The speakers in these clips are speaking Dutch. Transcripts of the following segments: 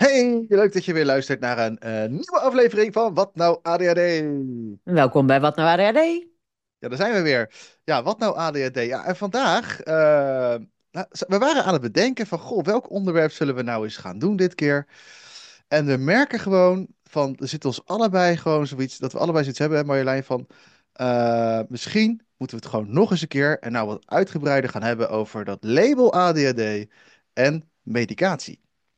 Hey, leuk dat je weer luistert naar een nieuwe aflevering van Wat Nou ADHD. Welkom bij Wat Nou ADHD. Ja, daar zijn we weer. Ja, wat nou ADHD? Ja, en vandaag, nou, we waren aan het bedenken van, goh, welk onderwerp zullen we nou eens gaan doen dit keer? En we merken gewoon van, er zit ons allebei gewoon zoiets, dat we allebei zoiets hebben, hè, Marjolein, van, misschien moeten we het gewoon nog eens een keer en nou wat uitgebreider gaan hebben over dat label ADHD en medicatie.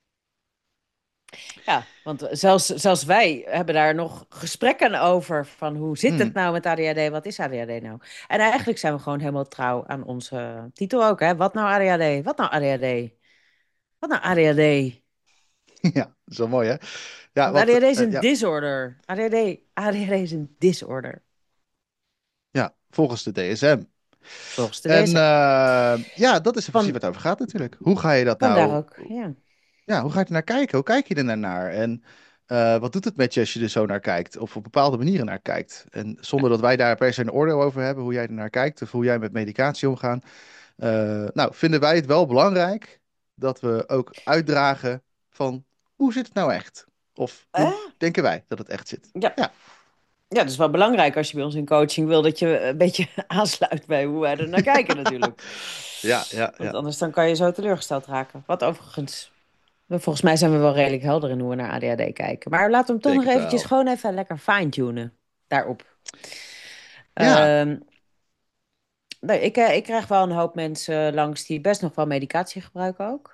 Ja, want zelfs wij hebben daar nog gesprekken over van hoe zit het Hmm, nou met ADHD, wat is ADHD nou? En eigenlijk zijn we gewoon helemaal trouw aan onze titel ook, hè? Wat nou ADHD? Wat nou ADHD? Wat nou ADHD? ja, dat is wel mooi, hè? Ja, Want want ADHD is een ja, disorder. ADHD is een disorder, ja, volgens de DSM. volgens de En DSM. ja, dat is in principe Van, wat het over gaat natuurlijk. Hoe ga je dat vandaar nou, ook, ja. ja, hoe ga je er naar kijken? Hoe kijk je er naar? En wat doet het met je als je er zo naar kijkt? Of op bepaalde manieren naar kijkt? En zonder dat wij daar per se een oordeel over hebben, hoe jij er naar kijkt of hoe jij met medicatie omgaat. Nou, vinden wij het wel belangrijk dat we ook uitdragen van hoe zit het nou echt? Of hoe Eh? denken wij dat het echt zit? Ja. Ja, Ja, dat is wel belangrijk als je bij ons in coaching wil dat je een beetje aansluit bij hoe wij er naar kijken natuurlijk. ja, ja, Want ja. anders dan kan je zo teleurgesteld raken. Wat overigens, volgens mij zijn we wel redelijk helder in hoe we naar ADHD kijken. Maar laten we hem toch Denk nog het eventjes wel. gewoon even lekker fine-tunen daarop. Ja. Ehm, nou, ik krijg wel een hoop mensen langs die best nog wel medicatie gebruiken ook.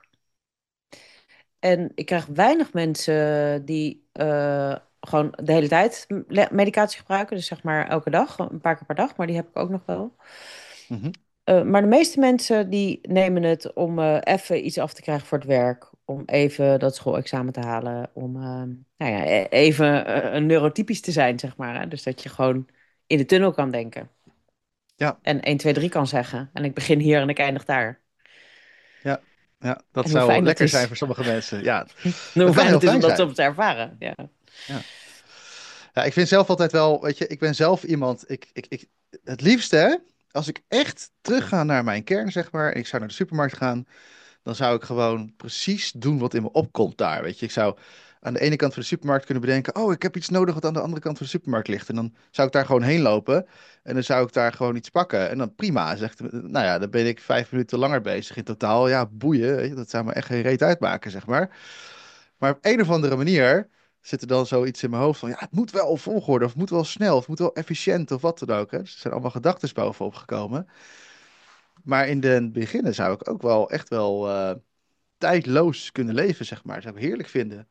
En ik krijg weinig mensen die gewoon de hele tijd medicatie gebruiken. Dus zeg maar elke dag, een paar keer per dag. Maar die heb ik ook nog wel. Mhm. Maar de meeste mensen die nemen het om even iets af te krijgen voor het werk. Om even dat schoolexamen te halen. Om nou ja, even een neurotypisch te zijn, zeg maar. Hè? Dus dat je gewoon in de tunnel kan denken. Ja. En 1, 2, 3 kan zeggen. En ik begin hier en ik eindig daar. Ja, ja, dat En hoe zou fijn dat lekker zijn voor is. sommige mensen. Ja, En hoe het kan fijn heel het is om fijn dat zijn. soms te ervaren. Ja. Ja. Ja, ik vind zelf altijd wel, weet je, ik ben zelf iemand, het liefste, hè, als ik echt terugga naar mijn kern, zeg maar, en ik zou naar de supermarkt gaan, dan zou ik gewoon precies doen wat in me opkomt daar, weet je. Ik zou aan de ene kant van de supermarkt kunnen bedenken, oh, ik heb iets nodig wat aan de andere kant van de supermarkt ligt. En dan zou ik daar gewoon heen lopen en dan zou ik daar gewoon iets pakken. En dan prima, zegt, nou ja, dan ben ik 5 minuten langer bezig in totaal. Ja, boeien, weet je, dat zou me echt geen reet uitmaken, zeg maar. Maar op een of andere manier zit er dan zoiets in mijn hoofd van, ja, het moet wel op volgorde, of het moet wel snel, of het moet wel efficiënt, of wat dan ook. Hè. Dus er zijn allemaal gedachten bovenop gekomen. Maar in de beginnen zou ik ook wel echt wel tijdloos kunnen leven, zeg maar. Dat zou ik heerlijk vinden.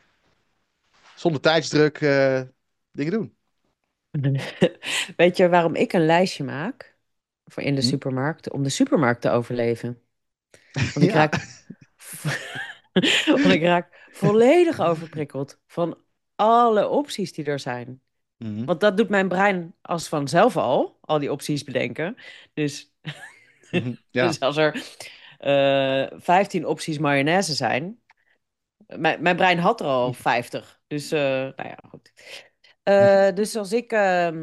Zonder tijdsdruk dingen doen. Weet je waarom ik een lijstje maak voor in de Hm? supermarkt? Om de supermarkt te overleven. Want ik Ja. raak, want ik raak volledig overprikkeld van alle opties die er zijn. Mhm. Want dat doet mijn brein als vanzelf al die opties bedenken. Dus, Mhm. dus Ja. als er 15 opties mayonaise zijn, mijn brein had er al 50. Dus, nou ja, goed. Dus als ik,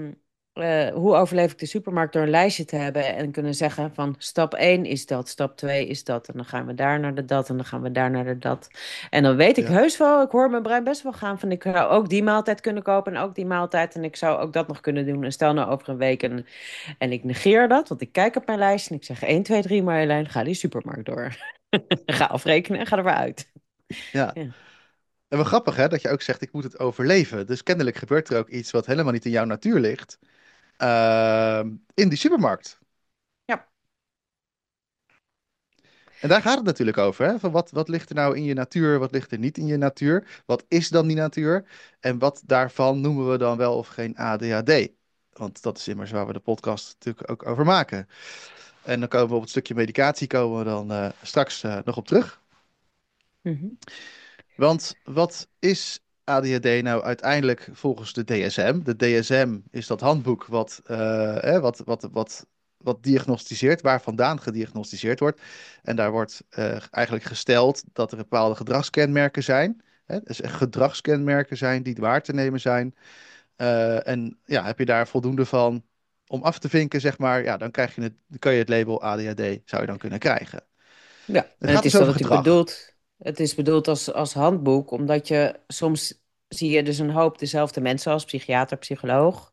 hoe overleef ik de supermarkt door een lijstje te hebben en kunnen zeggen van stap 1 is dat, stap 2 is dat. En dan gaan we daar naar de dat en dan gaan we daar naar de dat. En dan weet ik Ja. heus wel, ik hoor mijn brein best wel gaan van ik zou ook die maaltijd kunnen kopen en ook die maaltijd. En ik zou ook dat nog kunnen doen. En stel nou over een week en ik negeer dat, want ik kijk op mijn lijst en ik zeg 1, 2, 3 Marjolein, ga die supermarkt door. Ga afrekenen en ga er weer uit. Ja. Ja. En wel grappig, hè, dat je ook zegt, ik moet het overleven. Dus kennelijk gebeurt er ook iets wat helemaal niet in jouw natuur ligt. In die supermarkt. Ja. En daar gaat het natuurlijk over, hè? Van wat ligt er nou in je natuur, wat ligt er niet in je natuur? Wat is dan die natuur? En wat daarvan noemen we dan wel of geen ADHD? Want dat is immers waar we de podcast natuurlijk ook over maken. En dan komen we op het stukje medicatie komen we dan straks nog op terug. Mhm. Want wat is ADHD nou uiteindelijk volgens de DSM? De DSM is dat handboek wat diagnosticeert, waar vandaan gediagnosticeerd wordt. En daar wordt eigenlijk gesteld dat er bepaalde gedragskenmerken zijn. Hè? Dus echt gedragskenmerken zijn die waar te nemen zijn. En ja, heb je daar voldoende van om af te vinken, zeg maar, ja, dan kan je het label ADHD zou je dan kunnen krijgen. Ja, Het en gaat het dus is dan over natuurlijk gedrag. bedoeld. Het is bedoeld als handboek, omdat je soms zie je dus een hoop dezelfde mensen als psychiater, psycholoog.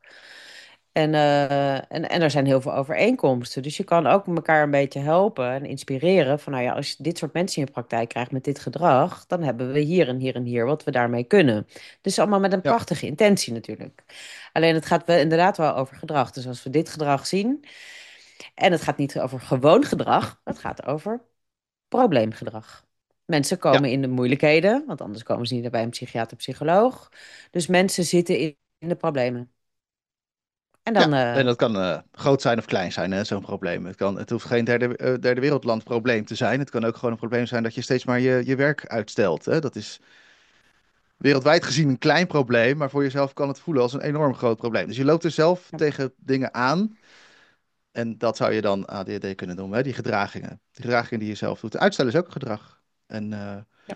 En er zijn heel veel overeenkomsten. Dus je kan ook elkaar een beetje helpen en inspireren. Van nou ja, als je dit soort mensen in je praktijk krijgt met dit gedrag, dan hebben we hier en hier en hier wat we daarmee kunnen. Dus allemaal met een Ja, prachtige intentie natuurlijk. Alleen het gaat wel inderdaad wel over gedrag. Dus als we dit gedrag zien, en het gaat niet over gewoon gedrag, het gaat over probleemgedrag. Mensen ja, komen in de moeilijkheden, want anders komen ze niet bij een psychiater, psycholoog. Dus mensen zitten in de problemen. En dan, ja. En dat kan groot zijn of klein zijn, hè, zo'n probleem. Het hoeft geen derde wereldland probleem te zijn. Het kan ook gewoon een probleem zijn dat je steeds maar je werk uitstelt. Hè. Dat is wereldwijd gezien een klein probleem, maar voor jezelf kan het voelen als een enorm groot probleem. Dus je loopt er zelf ja, tegen dingen aan. En dat zou je dan ADHD kunnen noemen, hè? Die gedragingen. Die gedragingen die je zelf doet. Uitstellen is ook een gedrag. En ja,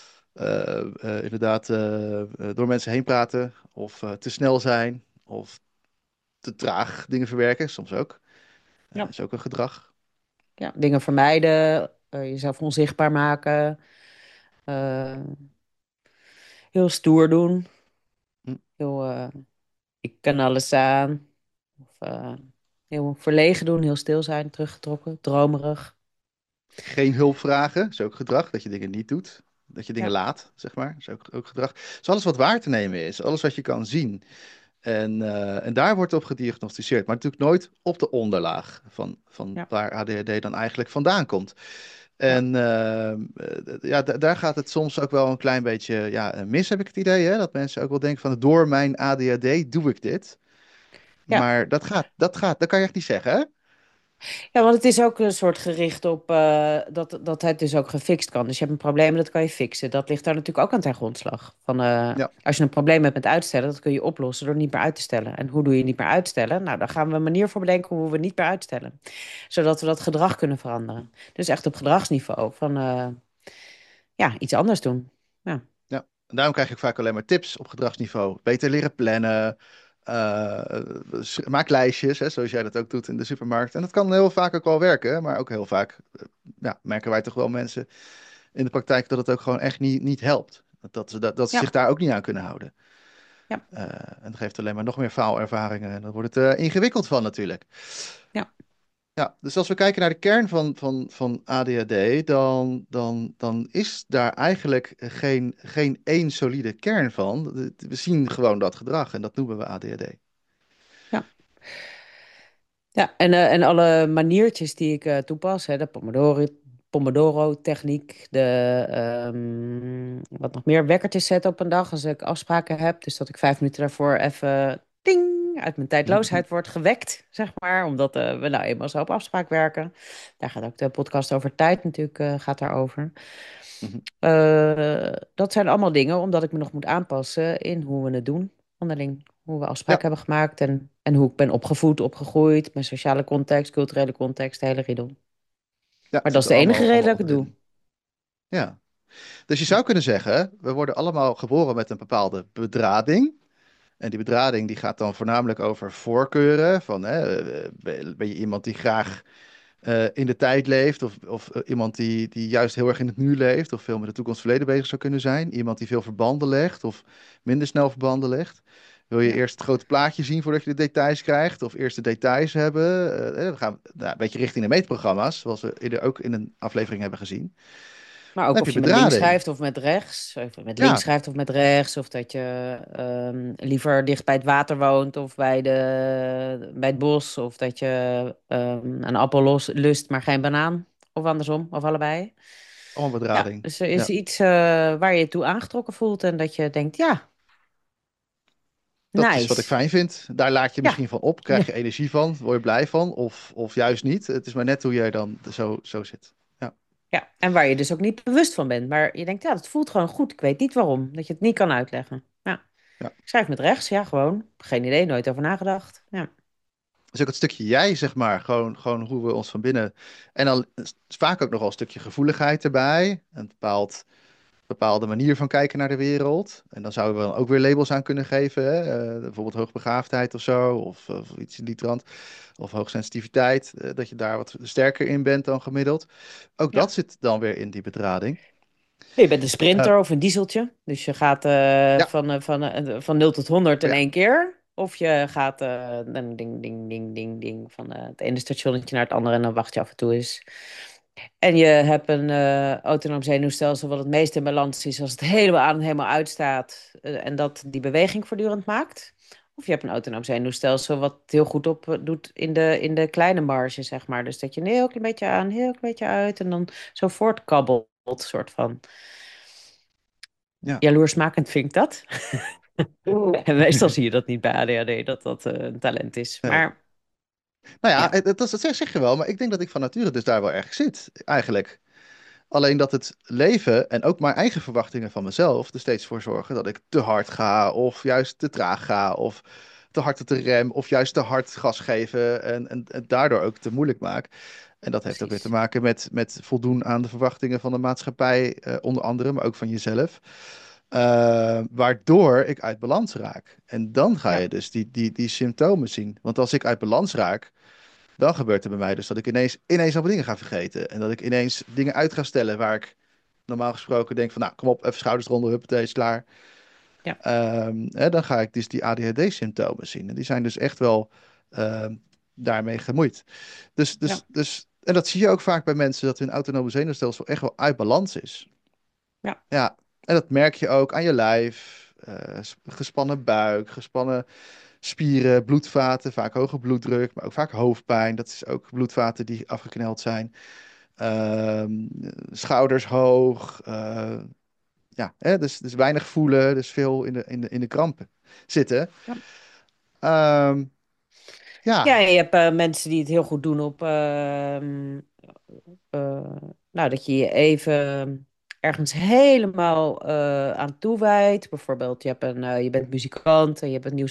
inderdaad, door mensen heen praten, of te snel zijn, of te traag dingen verwerken, soms ook. ja, Is ook een gedrag. ja. Dingen vermijden, jezelf onzichtbaar maken, eh, heel stoer doen, Hm. heel, ik kan alles aan. Of heel verlegen doen, heel stil zijn, teruggetrokken, dromerig. Geen hulp vragen, is ook gedrag. Dat je dingen niet doet. Dat je dingen Ja, laat, zeg maar. Is ook gedrag. Dus alles wat waar te nemen is, alles wat je kan zien. En daar wordt op gediagnosticeerd. Maar natuurlijk nooit op de onderlaag van ja, waar ADHD dan eigenlijk vandaan komt. ja, En ja, daar gaat het soms ook wel een klein beetje ja, mis, heb ik het idee. Hè? Dat mensen ook wel denken van door mijn ADHD doe ik dit. ja. Maar dat kan je echt niet zeggen, hè? Ja, want het is ook een soort gericht op dat het dus ook gefixt kan. Dus je hebt een probleem, dat kan je fixen. Dat ligt daar natuurlijk ook aan ten grondslag. Van, Ja, als je een probleem hebt met uitstellen, dat kun je oplossen door niet meer uit te stellen. En hoe doe je niet meer uitstellen? Nou, dan gaan we een manier voor bedenken hoe we niet meer uitstellen. Zodat we dat gedrag kunnen veranderen. Dus echt op gedragsniveau van ja, iets anders doen. Ja, ja. En daarom krijg ik vaak alleen maar tips op gedragsniveau. Beter leren plannen. Maak lijstjes, hè, zoals jij dat ook doet in de supermarkt. En dat kan heel vaak ook wel werken, maar ook heel vaak ja, merken wij toch wel mensen in de praktijk dat het ook gewoon echt niet helpt. Dat ze zich ja, daar ook niet aan kunnen houden. ja, En dat geeft alleen maar nog meer faalervaringen en dan wordt het ingewikkeld van natuurlijk. ja. Ja, dus als we kijken naar de kern van ADHD, dan is daar eigenlijk geen één solide kern van. We zien gewoon dat gedrag en dat noemen we ADHD. Ja. Ja, en alle maniertjes die ik toepas, hè, de Pomodoro-techniek, wat nog meer, wekkertjes zetten op een dag als ik afspraken heb. Dus dat ik 5 minuten daarvoor even ding, uit mijn tijdloosheid word gewekt, zeg maar. Omdat we nou eenmaal zo op afspraak werken. Daar gaat ook de podcast over tijd natuurlijk, gaat daarover. Dat zijn allemaal dingen omdat ik me nog moet aanpassen in hoe we het doen onderling. Hoe we afspraken Ja, hebben gemaakt en hoe ik ben opgevoed, opgegroeid. Mijn sociale context, culturele context, de hele riedel. ja, Maar het dat zit is er de enige reden allemaal dat ik het doe. onderin. Ja, dus je zou kunnen zeggen, we worden allemaal geboren met een bepaalde bedrading. En die bedrading die gaat dan voornamelijk over voorkeuren. Van, hè, ben je iemand die graag in de tijd leeft, of iemand die juist heel erg in het nu leeft, of veel met de toekomst verleden bezig zou kunnen zijn. Iemand die veel verbanden legt, of minder snel verbanden legt. Wil je Ja. eerst het grote plaatje zien voordat je de details krijgt, of eerst de details hebben? We gaan nou, een beetje richting de meetprogramma's, zoals we eerder ook in een aflevering hebben gezien. Maar Dan ook heb of je je met links bedrading. schrijft of met rechts. Of met links Ja, schrijft of met rechts. Of dat je liever dicht bij het water woont of bij het bos. Of dat je een appel lust, maar geen banaan. Of andersom, of allebei. allemaal Ja, bedrading. dus er is Ja. iets waar je je toe aangetrokken voelt en dat je denkt, ja, Dat is wat ik nice. fijn vind. Daar laat je Ja, misschien van op. Krijg je energie van. Word je blij van. Of juist niet. Het is maar net hoe jij dan zo zit. Ja, ja. En waar je dus ook niet bewust van bent. Maar je denkt, ja, dat voelt gewoon goed. Ik weet niet waarom. Dat je het niet kan uitleggen. Ja. ja. Ik schrijf met rechts, ja, gewoon. Geen idee, nooit over nagedacht. Ja, Dus ook het stukje jij, zeg maar. Gewoon hoe we ons van binnen. En dan is vaak ook nog wel een stukje gevoeligheid erbij. Een bepaalde manier van kijken naar de wereld. En dan zouden we dan ook weer labels aan kunnen geven. Hè? Bijvoorbeeld hoogbegaafdheid of zo. Of iets in die trant. Of hoogsensitiviteit. Dat je daar wat sterker in bent dan gemiddeld. Ook ja, dat zit dan weer in die bedrading. Je bent een Eh, sprinter of een dieseltje. Dus je gaat ja, van 0 tot 100 in ja, één keer. Of je gaat dan ding, ding, ding, ding, ding. Van het ene stationnetje naar het andere. En dan wacht je af en toe eens. En je hebt een autonoom zenuwstelsel wat het meest in balans is als het helemaal aan en helemaal uitstaat. En dat die beweging voortdurend maakt. Of je hebt een autonoom zenuwstelsel wat het heel goed op doet in de kleine marge, zeg maar. Dus dat je een heel klein beetje aan, heel klein beetje uit. En dan zo voortkabbelt, soort van. ja. Jaloersmakend vind ik dat. En meestal zie je dat niet bij ADHD, dat dat een talent is. Nee. Maar Nou ja, ja, dat zeg je wel, maar ik denk dat ik van nature dus daar wel erg zit, eigenlijk. Alleen dat het leven en ook mijn eigen verwachtingen van mezelf er steeds voor zorgen dat ik te hard ga, of juist te traag ga, of te hard op de rem, of juist te hard gas geven en het daardoor ook te moeilijk maak. En dat heeft ook weer te precies. maken met voldoen aan de verwachtingen van de maatschappij, onder andere, maar ook van jezelf. Waardoor ik uit balans raak. En dan ga je Ja, dus die symptomen zien. Want als ik uit balans raak, dan gebeurt er bij mij dus dat ik ineens allemaal dingen ga vergeten. En dat ik ineens dingen uit ga stellen waar ik normaal gesproken denk van, nou, kom op, even schouders eronder, huppatee, is klaar. ja, Dan ga ik dus die ADHD-symptomen zien. En die zijn dus echt wel ehm, daarmee gemoeid. ja, En dat zie je ook vaak bij mensen, dat hun autonome zenuwstelsel echt wel uit balans is. ja, Ja, en dat merk je ook aan je lijf. Gespannen buik, gespannen spieren, bloedvaten, vaak hoge bloeddruk, maar ook vaak hoofdpijn. Dat is ook bloedvaten die afgekneld zijn. Schouders hoog. Ja, hè, dus weinig voelen, dus veel in de krampen zitten. ja. Ehm, Ja, ja, en je hebt mensen die het heel goed doen op, eh, nou, dat je je even ergens helemaal aan toewijdt. Bijvoorbeeld, je bent muzikant en je hebt een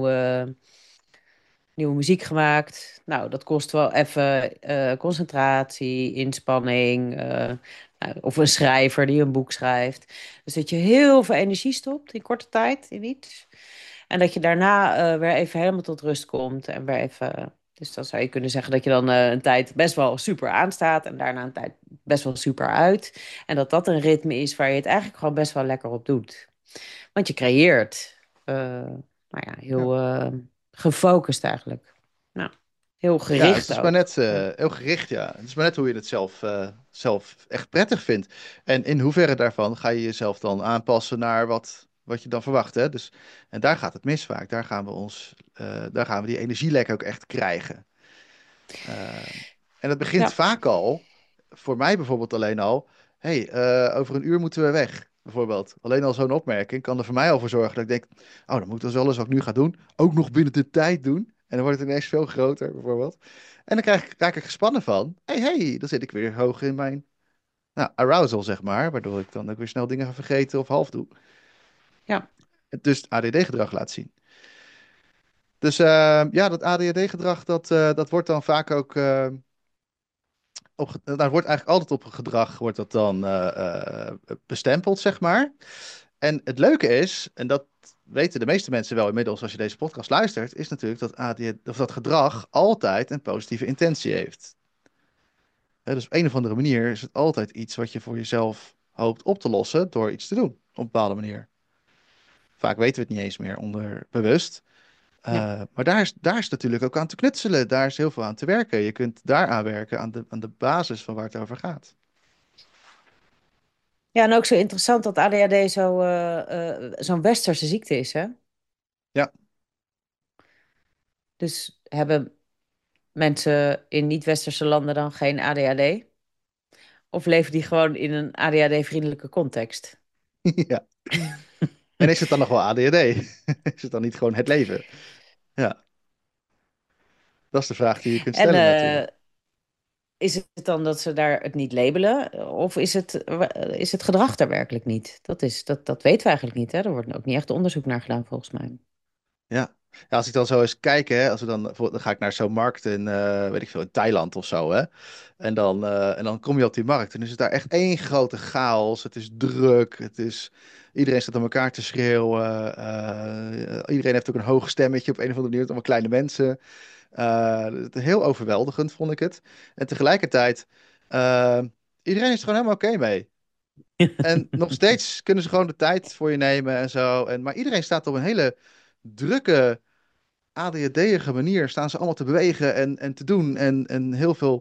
nieuwe muziek gemaakt. Nou, dat kost wel even concentratie, inspanning. Nou, of een schrijver die een boek schrijft. Dus dat je heel veel energie stopt in korte tijd in iets. En dat je daarna weer even helemaal tot rust komt. En weer even. Dus dan zou je kunnen zeggen dat je dan een tijd best wel super aanstaat. En daarna een tijd best wel super uit. En dat dat een ritme is waar je het eigenlijk gewoon best wel lekker op doet. Want je creëert. Nou ja, ja. heel gefocust eigenlijk. Nou, heel Ja, het gericht is maar ook. net Ja. heel gericht, ja. Het is maar net hoe je het zelf echt prettig vindt. En in hoeverre daarvan ga je jezelf dan aanpassen naar wat je dan verwacht, hè? Dus, en daar gaat het mis vaak. Daar gaan we die energielek ook echt krijgen. Eh, en het begint Ja, vaak al, voor mij bijvoorbeeld alleen al, hey, over een uur moeten we weg, bijvoorbeeld. Alleen al zo'n opmerking kan er voor mij al voor zorgen dat ik denk, oh, dan moet ik dus alles wat ik nu ga doen, ook nog binnen de tijd doen. En dan wordt het ineens veel groter, bijvoorbeeld. En dan raak ik gespannen van, hey, dan zit ik weer hoog in mijn arousal, zeg maar, waardoor ik dan ook weer snel dingen ga vergeten of half doe. ja, Het dus ADD-gedrag laat zien. Dus ja, dat ADHD-gedrag, dat wordt dan vaak ook daar wordt eigenlijk altijd op gedrag wordt dat dan bestempeld, zeg maar. En het leuke is, en dat weten de meeste mensen wel inmiddels als je deze podcast luistert, is natuurlijk dat of dat gedrag altijd een positieve intentie heeft. Dus op een of andere manier is het altijd iets wat je voor jezelf hoopt op te lossen door iets te doen, op een bepaalde manier. Vaak weten we het niet eens meer onderbewust. ja. Maar daar is natuurlijk ook aan te knutselen. Daar is heel veel aan te werken. Je kunt daaraan werken, aan de basis van waar het over gaat. Ja, en ook zo interessant dat ADHD zo'n westerse ziekte is, hè? Ja, Dus hebben mensen in niet-westerse landen dan geen ADHD? Of leven die gewoon in een ADHD-vriendelijke context? ja. En is het dan nog wel ADHD? Is het dan niet gewoon het leven? Ja, dat is de vraag die je kunt En stellen natuurlijk. is het dan dat ze daar het niet labelen? Of is het gedrag daar werkelijk niet? Dat weten we eigenlijk niet, hè? Er wordt ook niet echt onderzoek naar gedaan, volgens mij. Ja. Ja, als ik dan zo eens kijk, hè, als we dan ga ik naar zo'n markt in, weet ik veel, in Thailand of zo, hè. En dan kom je op die markt en is het daar echt één grote chaos. Het is druk, iedereen staat aan elkaar te schreeuwen. Iedereen heeft ook een hoog stemmetje op een of andere manier, allemaal kleine mensen. Heel overweldigend vond ik het. En tegelijkertijd, uh, iedereen is er gewoon helemaal oké mee. En nog steeds kunnen ze gewoon de tijd voor je nemen en zo. Maar iedereen staat op een hele drukke, ADHD-ige manier. Staan ze allemaal te bewegen en te doen. En heel veel.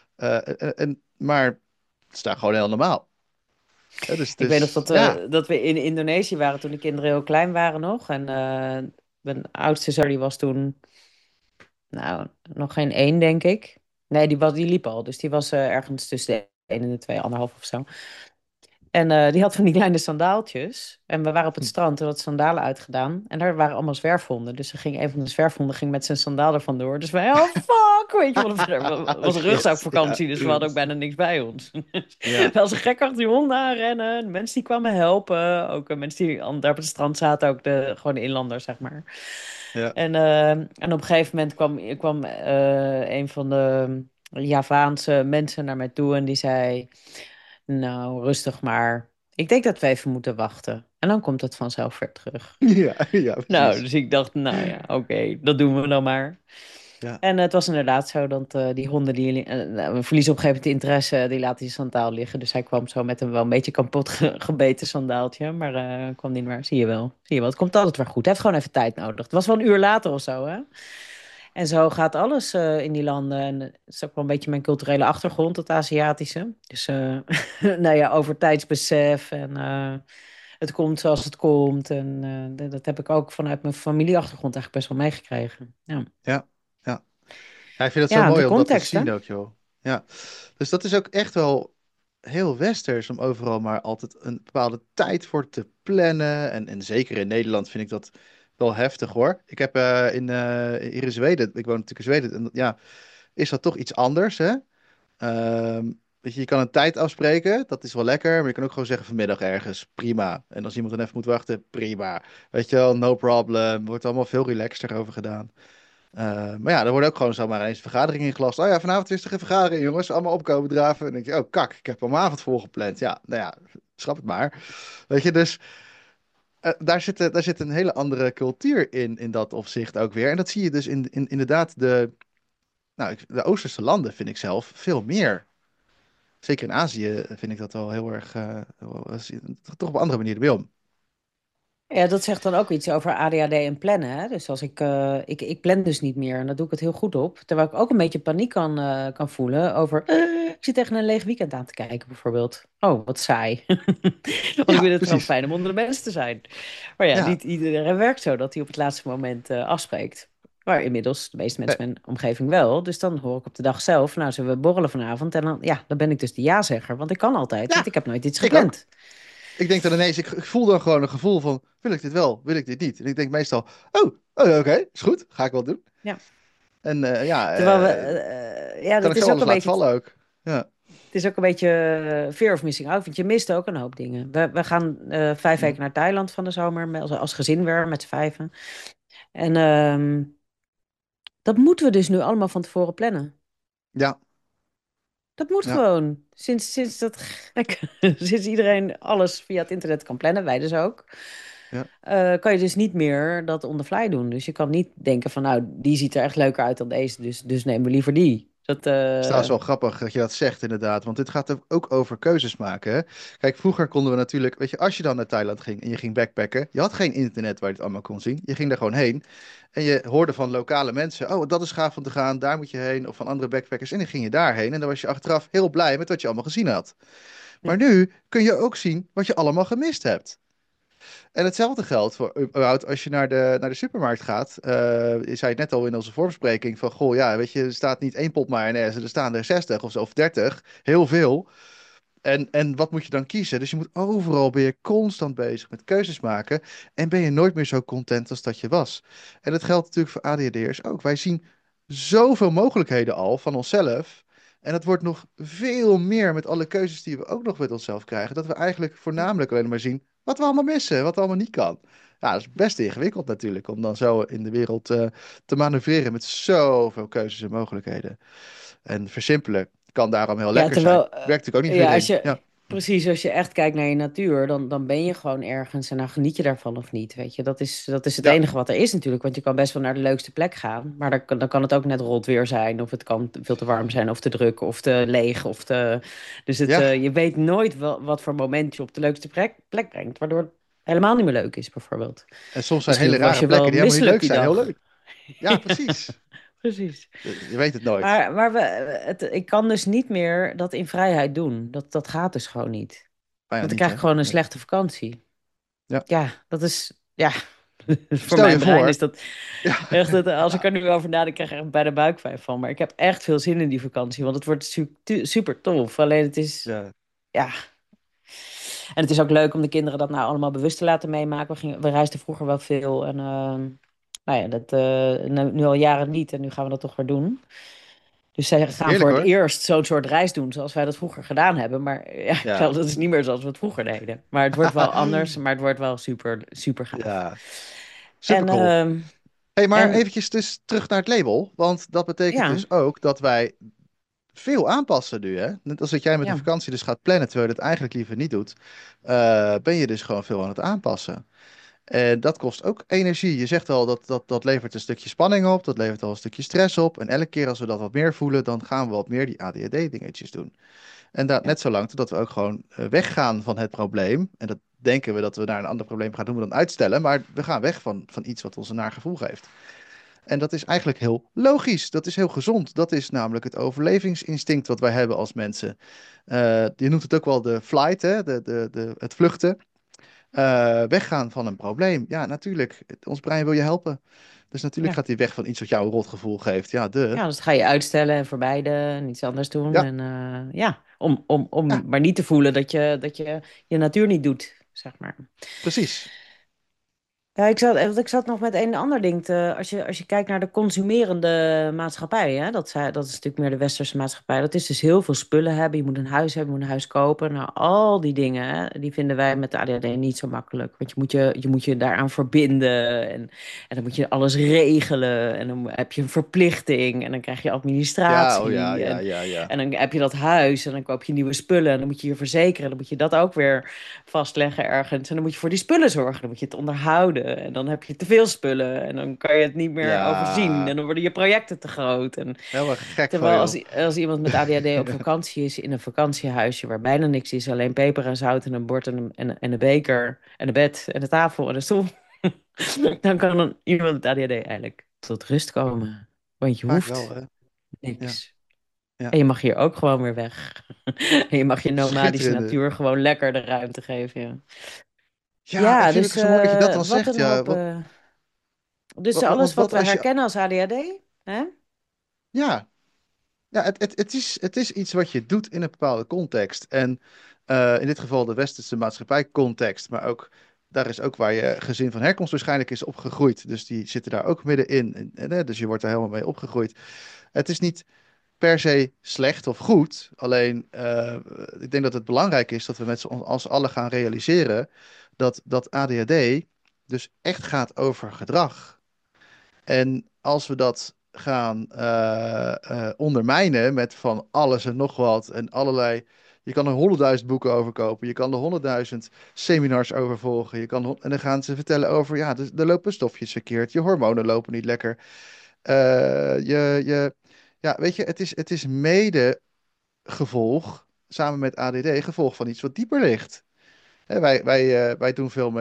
Maar het is daar gewoon heel normaal. Ik weet nog Ja. dat we in Indonesië waren toen de kinderen heel klein waren nog. En mijn oudste zoon die was toen, nou, nog geen één, denk ik. Nee, die liep al. Dus die was ergens tussen de 1 en de 2, anderhalf of zo. En die had van die kleine sandaaltjes. En we waren op het strand en had sandalen uitgedaan. En daar waren allemaal zwerfhonden. Dus een van de zwerfhonden ging met zijn sandaal er vandoor. Dus wij, oh fuck, weet je, het was een Shit. Ja. rugzakvakantie. Dus we hadden ook bijna niks bij ons. Ja. Wel zo gek achter die honden aanrennen. De mensen die kwamen helpen. Ook mensen die daar op het strand zaten. Ook gewoon de inlanders, zeg maar. Ja. En op een gegeven moment kwam een van de Javaanse mensen naar mij toe. En die zei... Nou, rustig maar. Ik denk dat we even moeten wachten. En dan komt het vanzelf weer terug. Ja. Ja, Nou, precies. dus ik dacht, nou ja, oké, dat doen we dan maar. Ja. En het was inderdaad zo dat die honden, we verliezen op een gegeven moment de interesse, die laten die sandaal liggen. Dus hij kwam zo met een wel een beetje kapot gebeten sandaaltje, maar kwam niet meer. Zie je wel, zie je wel. Het komt altijd weer goed. Hij heeft gewoon even tijd nodig. Het was wel een uur later of zo, hè? En zo gaat alles in die landen. En het is ook wel een beetje mijn culturele achtergrond, het Aziatische. Dus nou ja, over tijdsbesef en het komt zoals het komt. En dat heb ik ook vanuit mijn familieachtergrond eigenlijk best wel meegekregen. Ja, Ja. Ja. Ja, ik vind het zo ja, de mooi om dat te context, hè? zien ook, joh. Ja. Dus dat is ook echt wel heel westers om overal maar altijd een bepaalde tijd voor te plannen. En zeker in Nederland vind ik dat wel heftig, hoor. Ik heb hier in Zweden, ik woon natuurlijk in Zweden, en ja, is dat toch iets anders, hè? Weet je, je kan een tijd afspreken, dat is wel lekker, maar je kan ook gewoon zeggen vanmiddag ergens, prima. En als iemand dan even moet wachten, prima. Weet je wel, no problem. Wordt allemaal veel relaxter over gedaan. Maar ja, er wordt ook gewoon zomaar eens een vergadering ingelast. Oh ja, vanavond is er een vergadering, jongens. Allemaal opkomen draven. En dan denk je, oh kak, ik heb al mijn avond volgepland. Ja, nou ja, schrap het maar. Weet je, dus daar zit een hele andere cultuur in dat opzicht ook weer. En dat zie je dus inderdaad de Oosterse landen, vind ik zelf, veel meer. Zeker in Azië vind ik dat wel heel erg, toch op een andere manier weer om. Ja, dat zegt dan ook iets over ADHD en plannen. Hè? Dus als ik plan dus niet meer en daar doe ik het heel goed op. Terwijl ik ook een beetje paniek kan voelen over, ik zit tegen een leeg weekend aan te kijken bijvoorbeeld. Oh, wat saai. Want ik Ja, vind het gewoon precies. fijn om onder de mensen te zijn. Maar ja, Ja, niet iedereen werkt zo dat hij op het laatste moment afspreekt. Maar inmiddels, de meeste mensen in mijn omgeving wel. Dus dan hoor ik op de dag zelf, nou, zullen we borrelen vanavond? En dan, ja, dan ben ik dus de ja-zegger. Want ik kan altijd, want ja, ik heb nooit iets ik ook. gepland. Ik denk dan ineens, ik voel dan gewoon een gevoel van, wil ik dit wel, wil ik dit niet? En ik denk meestal, oké, is goed, ga ik wel doen. Ja. En Terwijl ja, kan dat ik zo is ook alles een laten beetje, vallen ook. Ja. het is ook een beetje fear of missing out, want je mist ook een hoop dingen. We gaan 5 weken naar Thailand van de zomer, als gezin weer, met z'n vijven. En dat moeten we dus nu allemaal van tevoren plannen. Ja, Dat moet ja, gewoon. Sinds dat gek, sinds iedereen alles via het internet kan plannen, wij dus ook, ja. kan je dus niet meer dat on the fly doen. Dus je kan niet denken van, nou, die ziet er echt leuker uit dan deze, dus nemen we liever die. Dat, Het is trouwens wel grappig dat je dat zegt, inderdaad. Want dit gaat ook over keuzes maken. Hè? Kijk, vroeger konden we natuurlijk, weet je, als je dan naar Thailand ging en je ging backpacken, je had geen internet waar je het allemaal kon zien. Je ging daar gewoon heen en je hoorde van lokale mensen, oh, dat is gaaf om te gaan, daar moet je heen, of van andere backpackers. En dan ging je daarheen en dan was je achteraf heel blij met wat je allemaal gezien had. Maar nu kun je ook zien wat je allemaal gemist hebt. En hetzelfde geldt voor überhaupt als je naar de supermarkt gaat. Je zei het net al in onze voorbespreking van, goh, ja, weet je, er staat niet één pot mayonaise, er staan er 60 of zo, of 30, heel veel. En wat moet je dan kiezen? Dus je moet overal, ben je constant bezig met keuzes maken en ben je nooit meer zo content als dat je was. En dat geldt natuurlijk voor ADHD'ers ook. Wij zien zoveel mogelijkheden al van onszelf. En dat wordt nog veel meer met alle keuzes die we ook nog met onszelf krijgen. Dat we eigenlijk voornamelijk alleen maar zien wat we allemaal missen, wat allemaal niet kan. Ja, dat is best ingewikkeld natuurlijk, om dan zo in de wereld te manoeuvreren met zoveel keuzes en mogelijkheden. En versimpelen kan daarom heel ja, lekker zijn. terwijl, Werkt natuurlijk ook niet voor ja, iedereen. Ja. precies, als je echt kijkt naar je natuur, dan ben je gewoon ergens en dan geniet je daarvan of niet, weet je. Dat is het Ja, enige wat er is natuurlijk, want je kan best wel naar de leukste plek gaan, maar dan kan het ook net rot weer zijn, of het kan veel te warm zijn, of te druk, of te leeg, of te... Dus ja. je weet nooit wat voor moment je op de leukste plek brengt, waardoor het helemaal niet meer leuk is, bijvoorbeeld. En soms zijn hele Misschien was rare je plekken wel die helemaal niet misselijk leuk die zijn. Heel dag. leuk. Ja, precies. Precies. Je weet het nooit. Maar ik kan dus niet meer dat in vrijheid doen. Dat gaat dus gewoon niet. Bijna Want dan niet, krijg hè? ik gewoon een Nee. slechte vakantie. Ja. Ja, dat is... Ja, voor Stel je mijn brein voor. is dat Ja. echt... Als ik er nu over nadenk, krijg ik echt bij de buikpijn van. Maar ik heb echt veel zin in die vakantie. Want het wordt super tof. Alleen het is... Ja, Ja. En het is ook leuk om de kinderen dat nou allemaal bewust te laten meemaken. We reisden vroeger wel veel. En nou ja, dat nu al jaren niet. En nu gaan we dat toch weer doen. Dus zij gaan voor heerlijk het hoor. eerst zo'n soort reis doen zoals wij dat vroeger gedaan hebben. Maar ja, Ja. dat is niet meer zoals we het vroeger deden. Maar het wordt wel anders, maar het wordt wel super gaaf. Ja, super En, cool. ehm, Hey, maar en eventjes dus terug naar het label. Want dat betekent ja, dus ook dat wij veel aanpassen nu, hè? Net als dat jij met een ja, vakantie dus gaat plannen, terwijl je het eigenlijk liever niet doet, ben je dus gewoon veel aan het aanpassen. En dat kost ook energie. Je zegt al dat levert een stukje spanning op, dat levert al een stukje stress op. En elke keer als we dat wat meer voelen, dan gaan we wat meer die ADHD-dingetjes doen. En dat ja, net zolang totdat we ook gewoon weggaan van het probleem. En dat denken we dat we naar een ander probleem gaan doen, we dan uitstellen. Maar we gaan weg van iets wat ons een naar gevoel geeft. En dat is eigenlijk heel logisch. Dat is heel gezond. Dat is namelijk het overlevingsinstinct wat wij hebben als mensen. Je noemt het ook wel de flight, hè? Het vluchten. Weggaan van een probleem. Ja, natuurlijk. Ons brein wil je helpen. Dus natuurlijk ja. gaat hij weg van iets wat jou een rotgevoel geeft. Ja, Ja, dus dat ga je uitstellen en vermijden en iets anders doen. Ja, En ja, om ja, maar niet te voelen dat je je natuur niet doet, zeg maar. precies. Ja, ik zat nog met een ander ding te... Als je kijkt naar de consumerende maatschappij, hè, dat is natuurlijk meer de westerse maatschappij. Dat is dus heel veel spullen hebben. Je moet een huis hebben, je moet een huis kopen. Nou, al die dingen, hè, die vinden wij met de ADHD niet zo makkelijk. Want je moet je daaraan verbinden. En dan moet je alles regelen. En dan heb je een verplichting. En dan krijg je Ja, oh ja, administratie. ja, ja, ja. En dan heb je dat huis. En dan koop je nieuwe spullen. En dan moet je je verzekeren. Dan moet je dat ook weer vastleggen ergens. En dan moet je voor die spullen zorgen. Dan moet je het onderhouden. En dan heb je te veel spullen. En dan kan je het niet meer overzien. En Ja, dan worden je projecten te groot. En helemaal gek van, terwijl joh. als iemand met ADHD op vakantie is in een vakantiehuisje waar bijna niks is, alleen peper en zout en een bord en een beker en een bed en een tafel en een stoel. Dan kan iemand met ADHD eigenlijk tot rust komen. Want je Vaak wel, hoeft hè? Ja, niks. ja. En je mag hier ook gewoon weer weg. En je mag je nomadische Schitterende. natuur gewoon lekker de ruimte geven. Ja, Ja, ik ja vind het dus ook zo mooi dat je dat dan wat zegt. een Ja, hoop. Dus alles wat wat we als je. herkennen als ADHD, hè? Ja, ja het is iets wat je doet in een bepaalde context. En in dit geval de westerse maatschappijcontext, maar ook. Daar is ook waar je gezin van herkomst waarschijnlijk is opgegroeid. Dus die zitten daar ook middenin. Dus je wordt er helemaal mee opgegroeid. Het is niet per se slecht of goed. Alleen, ik denk dat het belangrijk is dat we met z'n als allen gaan realiseren dat ADHD dus echt gaat over gedrag. En als we dat gaan ondermijnen met van alles en nog wat en allerlei. Je kan er 100.000 boeken over kopen. Je kan er 100.000 seminars over volgen. En dan gaan ze vertellen over, ja, er lopen stofjes verkeerd. Je hormonen lopen niet lekker. Ja, weet je, het is mede gevolg, samen met ADD, gevolg van iets wat dieper ligt. Hè, wij doen veel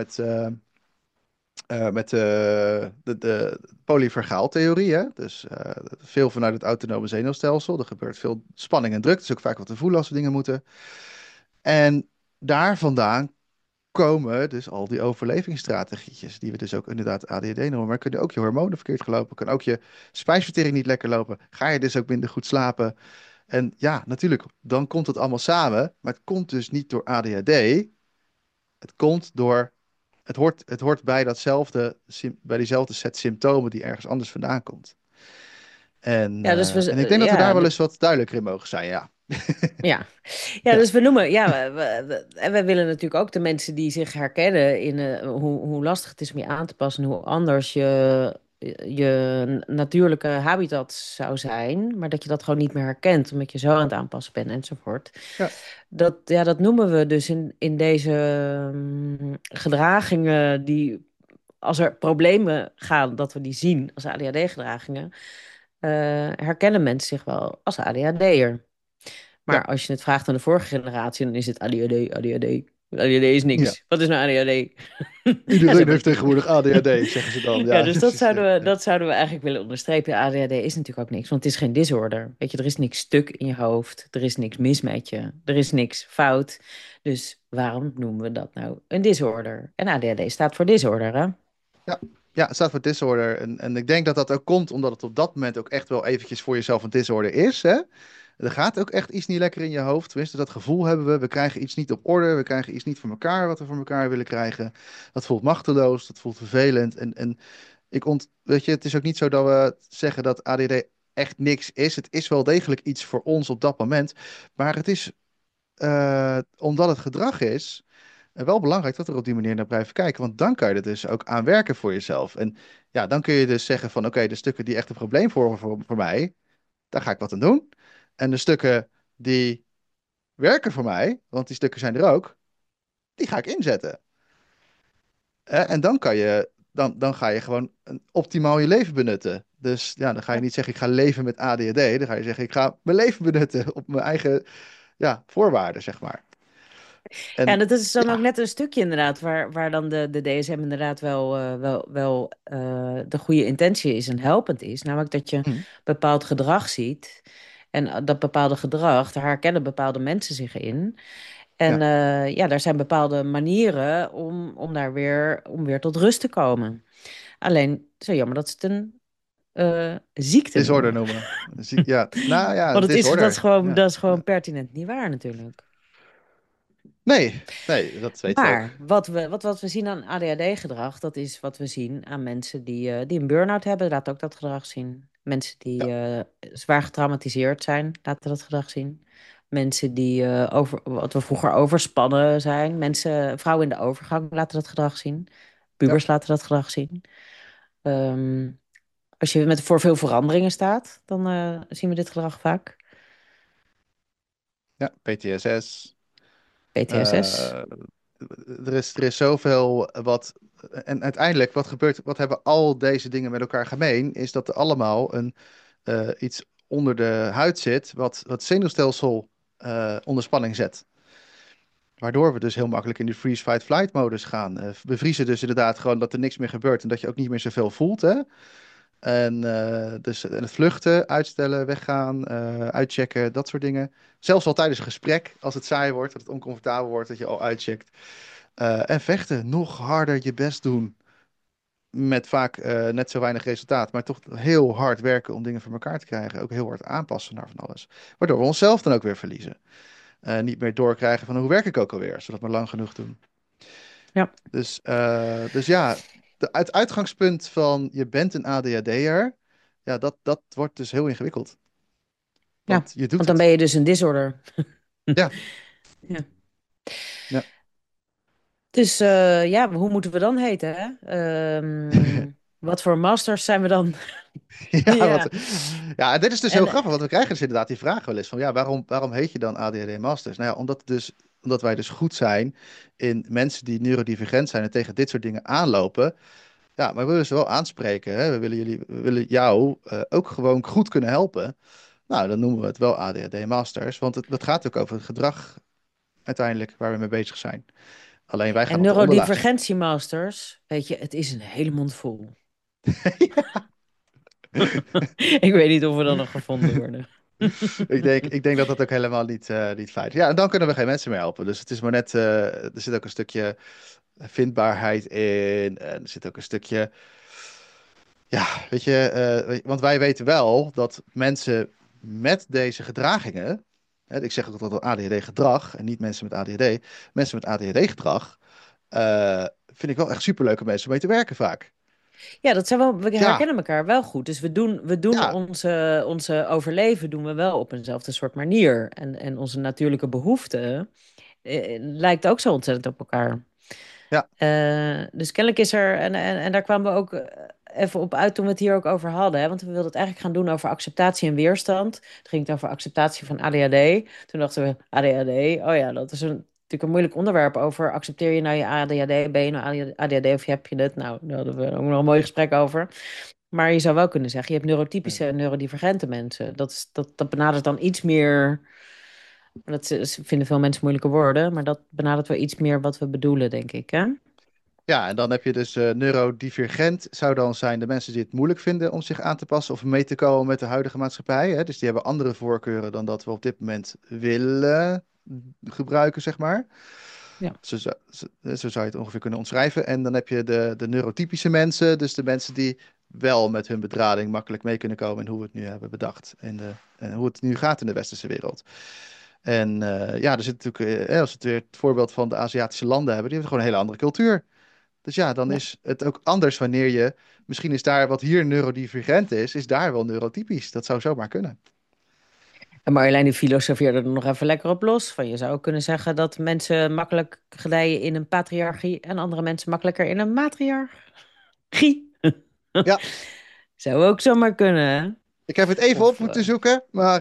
met de polyvergaaltheorie. Hè? Dus veel vanuit het autonome zenuwstelsel. Er gebeurt veel spanning en druk. Het is ook vaak wat te voelen als we dingen moeten. En daar vandaan komen dus al die overlevingsstrategietjes, die we dus ook inderdaad ADHD noemen. Maar kunnen ook je hormonen verkeerd gelopen, kan ook je spijsvertering niet lekker lopen. Ga je dus ook minder goed slapen. En ja, natuurlijk, dan komt het allemaal samen. Maar het komt dus niet door ADHD. Het komt door. Het hoort bij bij diezelfde set symptomen die ergens anders vandaan komt. Ja, dus En ik denk dat we daar ja, wel eens wat duidelijker in mogen zijn, ja. ja. Ja, Ja, dus we noemen, ja, en we willen natuurlijk ook de mensen die zich herkennen in hoe lastig het is om je aan te passen, hoe anders je je natuurlijke habitat zou zijn, maar dat je dat gewoon niet meer herkent, omdat je zo aan het aanpassen bent enzovoort. Ja, Dat noemen we dus in deze gedragingen die, als er problemen gaan, dat we die zien als ADHD-gedragingen, herkennen mensen zich wel als ADHD'er. ja, Maar als je het vraagt aan de vorige generatie, dan is het ADHD, ADHD. ADHD is ja. niks. Wat is nou ADHD? Ja, ze Iedereen hebben heeft het niet. tegenwoordig ADHD, zeggen ze dan. Ja, Ja, dus precies. Ja, ja. dat zouden we eigenlijk willen onderstrepen. ADHD is natuurlijk ook niks, want het is geen disorder. Weet je, er is niks stuk in je hoofd. Er is niks mis met je. Er is niks fout. Dus waarom noemen we dat nou een disorder? En ADHD staat voor disorder, hè? Ja, ja, het staat voor disorder. En ik denk dat dat ook komt omdat het op dat moment ook echt wel eventjes voor jezelf een disorder is. Hè? Er gaat ook echt iets niet lekker in je hoofd. Tenminste, dat gevoel hebben we. We krijgen iets niet op orde. We krijgen iets niet voor elkaar wat we voor elkaar willen krijgen. Dat voelt machteloos. Dat voelt vervelend. En weet je, het is ook niet zo dat we zeggen dat ADD echt niks is. Het is wel degelijk iets voor ons op dat moment. Maar het is, omdat het gedrag is, wel belangrijk dat we er op die manier naar blijven kijken. Want dan kan je er dus ook aan werken voor jezelf. En ja, dan kun je dus zeggen van oké, de stukken die echt een probleem vormen voor mij, daar ga ik wat aan doen. En de stukken die werken voor mij, want die stukken zijn er ook, die ga ik inzetten. En dan dan ga je gewoon optimaal je leven benutten. Dus ja, dan ga je Ja. niet zeggen ik ga leven met ADHD. Dan ga je zeggen ik ga mijn leven benutten op mijn eigen ja, voorwaarden, zeg maar. Ja, En dat is dan ook ja, net een stukje inderdaad, waar dan de DSM inderdaad wel de goede intentie is en helpend is. Namelijk dat je hm, bepaald gedrag ziet. En dat bepaalde gedrag, daar herkennen bepaalde mensen zich in. En ja, ja, daar zijn bepaalde manieren om weer tot rust te komen. Alleen, zo jammer dat ze het een ziekte disorder noemen. noemen. Dus ja, nou ja, Want een het is, disorder. Ja, dat is gewoon ja. pertinent niet waar natuurlijk. Nee, nee, dat weten we Maar ook. wat we zien aan ADHD-gedrag, dat is wat we zien aan mensen die een burn-out hebben, laat ook dat gedrag zien. Mensen die Ja, zwaar getraumatiseerd zijn, laten dat gedrag zien. Mensen die wat we vroeger overspannen zijn. Vrouwen in de overgang laten dat gedrag zien. ja, Pubers laten dat gedrag zien. Ehm, als je voor veel veranderingen staat, dan zien we dit gedrag vaak. ja, PTSS. PTSS. eh, er is zoveel wat. En uiteindelijk, wat gebeurt, wat hebben al deze dingen met elkaar gemeen, is dat er allemaal iets onder de huid zit, wat het zenuwstelsel onder spanning zet. Waardoor we dus heel makkelijk in die freeze-fight-flight-modus gaan. We vriezen dus inderdaad gewoon dat er niks meer gebeurt en dat je ook niet meer zoveel voelt. Hè? En het vluchten, uitstellen, weggaan, uitchecken, dat soort dingen. Zelfs al tijdens een gesprek, als het saai wordt, dat het oncomfortabel wordt, dat je al uitcheckt. En vechten, nog harder je best doen. Met vaak net zo weinig resultaat, maar toch heel hard werken om dingen voor elkaar te krijgen. Ook heel hard aanpassen naar van alles. Waardoor we onszelf dan ook weer verliezen. Niet meer doorkrijgen van hoe werk ik ook alweer, zodat we maar lang genoeg doen. Ja, Dus ja, het uitgangspunt van je bent een ADHD'er, ja, dat wordt dus heel ingewikkeld. ja. Want je doet Want dan het. ben je dus een disorder. Ja, Ja. ja. Dus ja, hoe moeten we dan heten, hè? Wat voor masters zijn we dan? Ja, Ja. ja, dit is dus heel En, grappig, want we krijgen dus inderdaad die vragen wel eens van, ja, waarom heet je dan ADHD Masters? Nou ja, omdat wij dus goed zijn in mensen die neurodivergent zijn en tegen dit soort dingen aanlopen. Ja, maar we willen ze wel aanspreken, hè? We willen jou ook gewoon goed kunnen helpen. Nou, dan noemen we het wel ADHD Masters, want dat gaat ook over het gedrag uiteindelijk waar we mee bezig zijn. Alleen wij gaan en op de onderlaagje. neurodivergentiemasters, weet je, het is een hele mond vol. Ik weet niet of we dan nog gevonden worden. Ik denk dat dat ook helemaal niet feit is. Ja, en dan kunnen we geen mensen meer helpen. Dus het is maar net, er zit ook een stukje vindbaarheid in. En er zit ook een stukje, ja, weet je, want wij weten wel dat mensen met deze gedragingen, hè, ik zeg ook altijd ADHD-gedrag en niet mensen met ADHD, mensen met ADHD-gedrag, vind ik wel echt superleuke mensen om mee te werken vaak. Ja, dat zijn wel, we Ja, herkennen elkaar wel goed. Dus we doen ja, onze overleven doen we wel op eenzelfde soort manier. En onze natuurlijke behoeften lijkt ook zo ontzettend op elkaar. ja, Dus kennelijk is er, en daar kwamen we ook even op uit toen we het hier ook over hadden. Hè? Want we wilden het eigenlijk gaan doen over acceptatie en weerstand. Het ging over acceptatie van ADHD. Toen dachten we, ADHD, oh ja, dat is natuurlijk een moeilijk onderwerp over. Accepteer je nou je ADHD? Ben je nou ADHD of heb je het? Nou, daar hadden we ook nog een mooi gesprek over. Maar je zou wel kunnen zeggen, je hebt neurotypische en neurodivergente mensen. Dat benadert dan iets meer. Vinden veel mensen moeilijke woorden, maar dat benadert wel iets meer wat we bedoelen, denk ik. Hè? Ja, en dan heb je dus neurodivergent, zou dan zijn de mensen die het moeilijk vinden om zich aan te passen of mee te komen met de huidige maatschappij. Hè? Dus die hebben andere voorkeuren dan dat we op dit moment willen gebruiken, zeg maar. Ja. Zo zou je het ongeveer kunnen omschrijven. En dan heb je de neurotypische mensen, dus de mensen die wel met hun bedrading makkelijk mee kunnen komen in hoe we het nu hebben bedacht en hoe het nu gaat in de westerse wereld. En ja, er zit natuurlijk, als we het weer het voorbeeld van de Aziatische landen hebben, die hebben gewoon een hele andere cultuur. Dus ja, dan Ja. is het ook anders wanneer je, misschien is daar wat hier neurodivergent is daar wel neurotypisch. Dat zou zomaar kunnen. En Marjolein die filosofeerde er nog even lekker op los. Van je zou ook kunnen zeggen dat mensen makkelijk gedijen in een patriarchie en andere mensen makkelijker in een matriarchie. Ja, Zou ook zomaar kunnen, hè? ik heb het even op Of, moeten zoeken, maar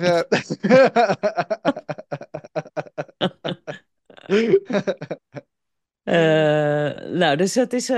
Nou, dus het is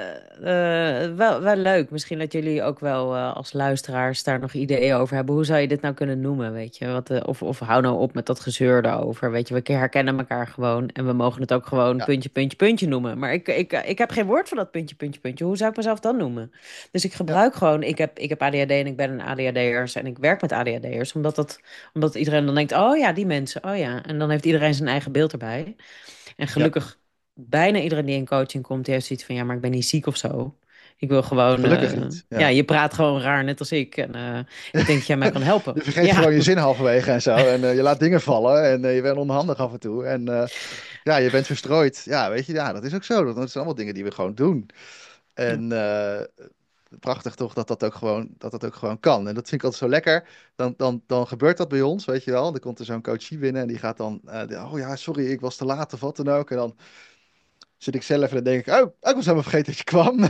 wel leuk. Misschien dat jullie ook wel als luisteraars daar nog ideeën over hebben. Hoe zou je dit nou kunnen noemen, weet je? Of hou nou op met dat gezeur daarover, weet je? We herkennen elkaar gewoon en we mogen het ook gewoon ja, puntje, puntje, puntje noemen. Maar ik heb geen woord voor dat puntje, puntje, puntje. Hoe zou ik mezelf dan noemen? Dus ik ja, gebruik gewoon, ik heb ADHD en ik ben een ADHD'er en ik werk met ADHD'ers. Omdat iedereen dan denkt, oh ja, die mensen, oh ja. En dan heeft iedereen zijn eigen beeld erbij. En ja. gelukkig bijna iedereen die in coaching komt, die heeft zoiets van, ja, maar ik ben niet ziek of zo. Ik wil gewoon, Gelukkig niet. ja, Ja. je praat gewoon raar, net als ik. En ik denk dat jij mij kan helpen. Je vergeet Ja, gewoon je zin halverwege en zo. En je laat dingen vallen en je bent onhandig af en toe. En ja, je bent verstrooid. Ja, weet je, ja, dat is ook zo. Dat zijn allemaal dingen die we gewoon doen. ja. En prachtig toch dat dat ook gewoon kan. En dat vind ik altijd zo lekker. Dan gebeurt dat bij ons, weet je wel. Dan komt er zo'n coachie binnen en die gaat dan... oh ja, sorry, ik was te laat of wat dan ook. En dan zit ik zelf en dan denk ik... Oh, ik was helemaal vergeten dat je kwam.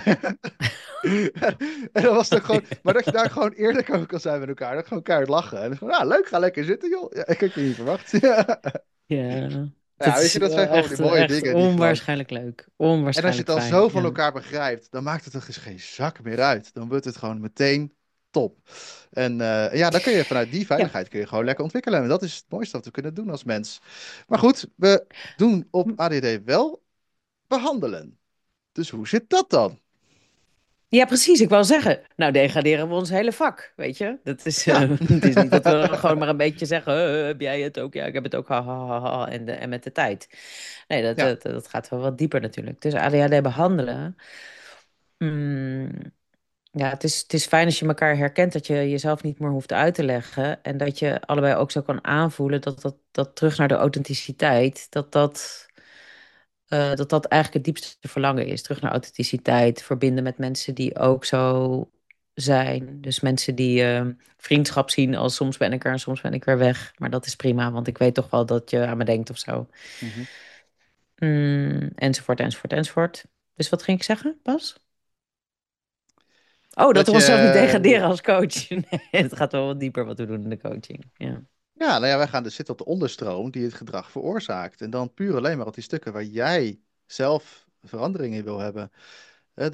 En dan was het ook gewoon... Maar dat je daar gewoon eerlijk over kan zijn met elkaar. Dat gewoon keihard lachen. En dan is gewoon, ah, leuk, ga lekker zitten, joh. Ja, ik had je niet verwacht. Ja, Ja, dat weet is je, dat zijn gewoon die echt, mooie echt dingen die gewoon... onwaarschijnlijk leuk. En als je het Onwaarschijnlijk dan fijn, zo van ja. elkaar begrijpt, dan maakt het er dus geen zak meer uit. Dan wordt het gewoon meteen top. En ja, dan kun je vanuit die Ja. veiligheid kun je gewoon lekker ontwikkelen. En dat is het mooiste wat we kunnen doen als mens. Maar goed, we doen op ADD wel behandelen. Dus hoe zit dat dan? Ja, precies. Ik wou zeggen, nou degraderen we ons hele vak, weet je? Dat is, Ja, het is niet dat we gewoon maar een beetje zeggen, heb jij het ook? Ja, ik heb het ook, ha, ha, ha, ha, en met de tijd. Nee, ja. dat gaat wel wat dieper natuurlijk. Dus ADHD behandelen, mm, ja, het is fijn als je elkaar herkent, dat je jezelf niet meer hoeft uit te leggen. En dat je allebei ook zo kan aanvoelen dat terug naar de authenticiteit, dat eigenlijk het diepste verlangen is. Terug naar authenticiteit, verbinden met mensen die ook zo zijn. Dus mensen die vriendschap zien als soms ben ik er en soms ben ik weer weg. Maar dat is prima, want ik weet toch wel dat je aan me denkt of zo. Mhm. Enzovoort, enzovoort, enzovoort. Dus wat ging ik zeggen, Bas? Oh, dat Dat we je, onszelf niet degraderen als coach. Nee, het gaat wel wat dieper wat we doen in de coaching. Ja. ja, nou ja, wij gaan dus zitten op de onderstroom die het gedrag veroorzaakt. En dan puur alleen maar op die stukken waar jij zelf verandering in wil hebben. Hè,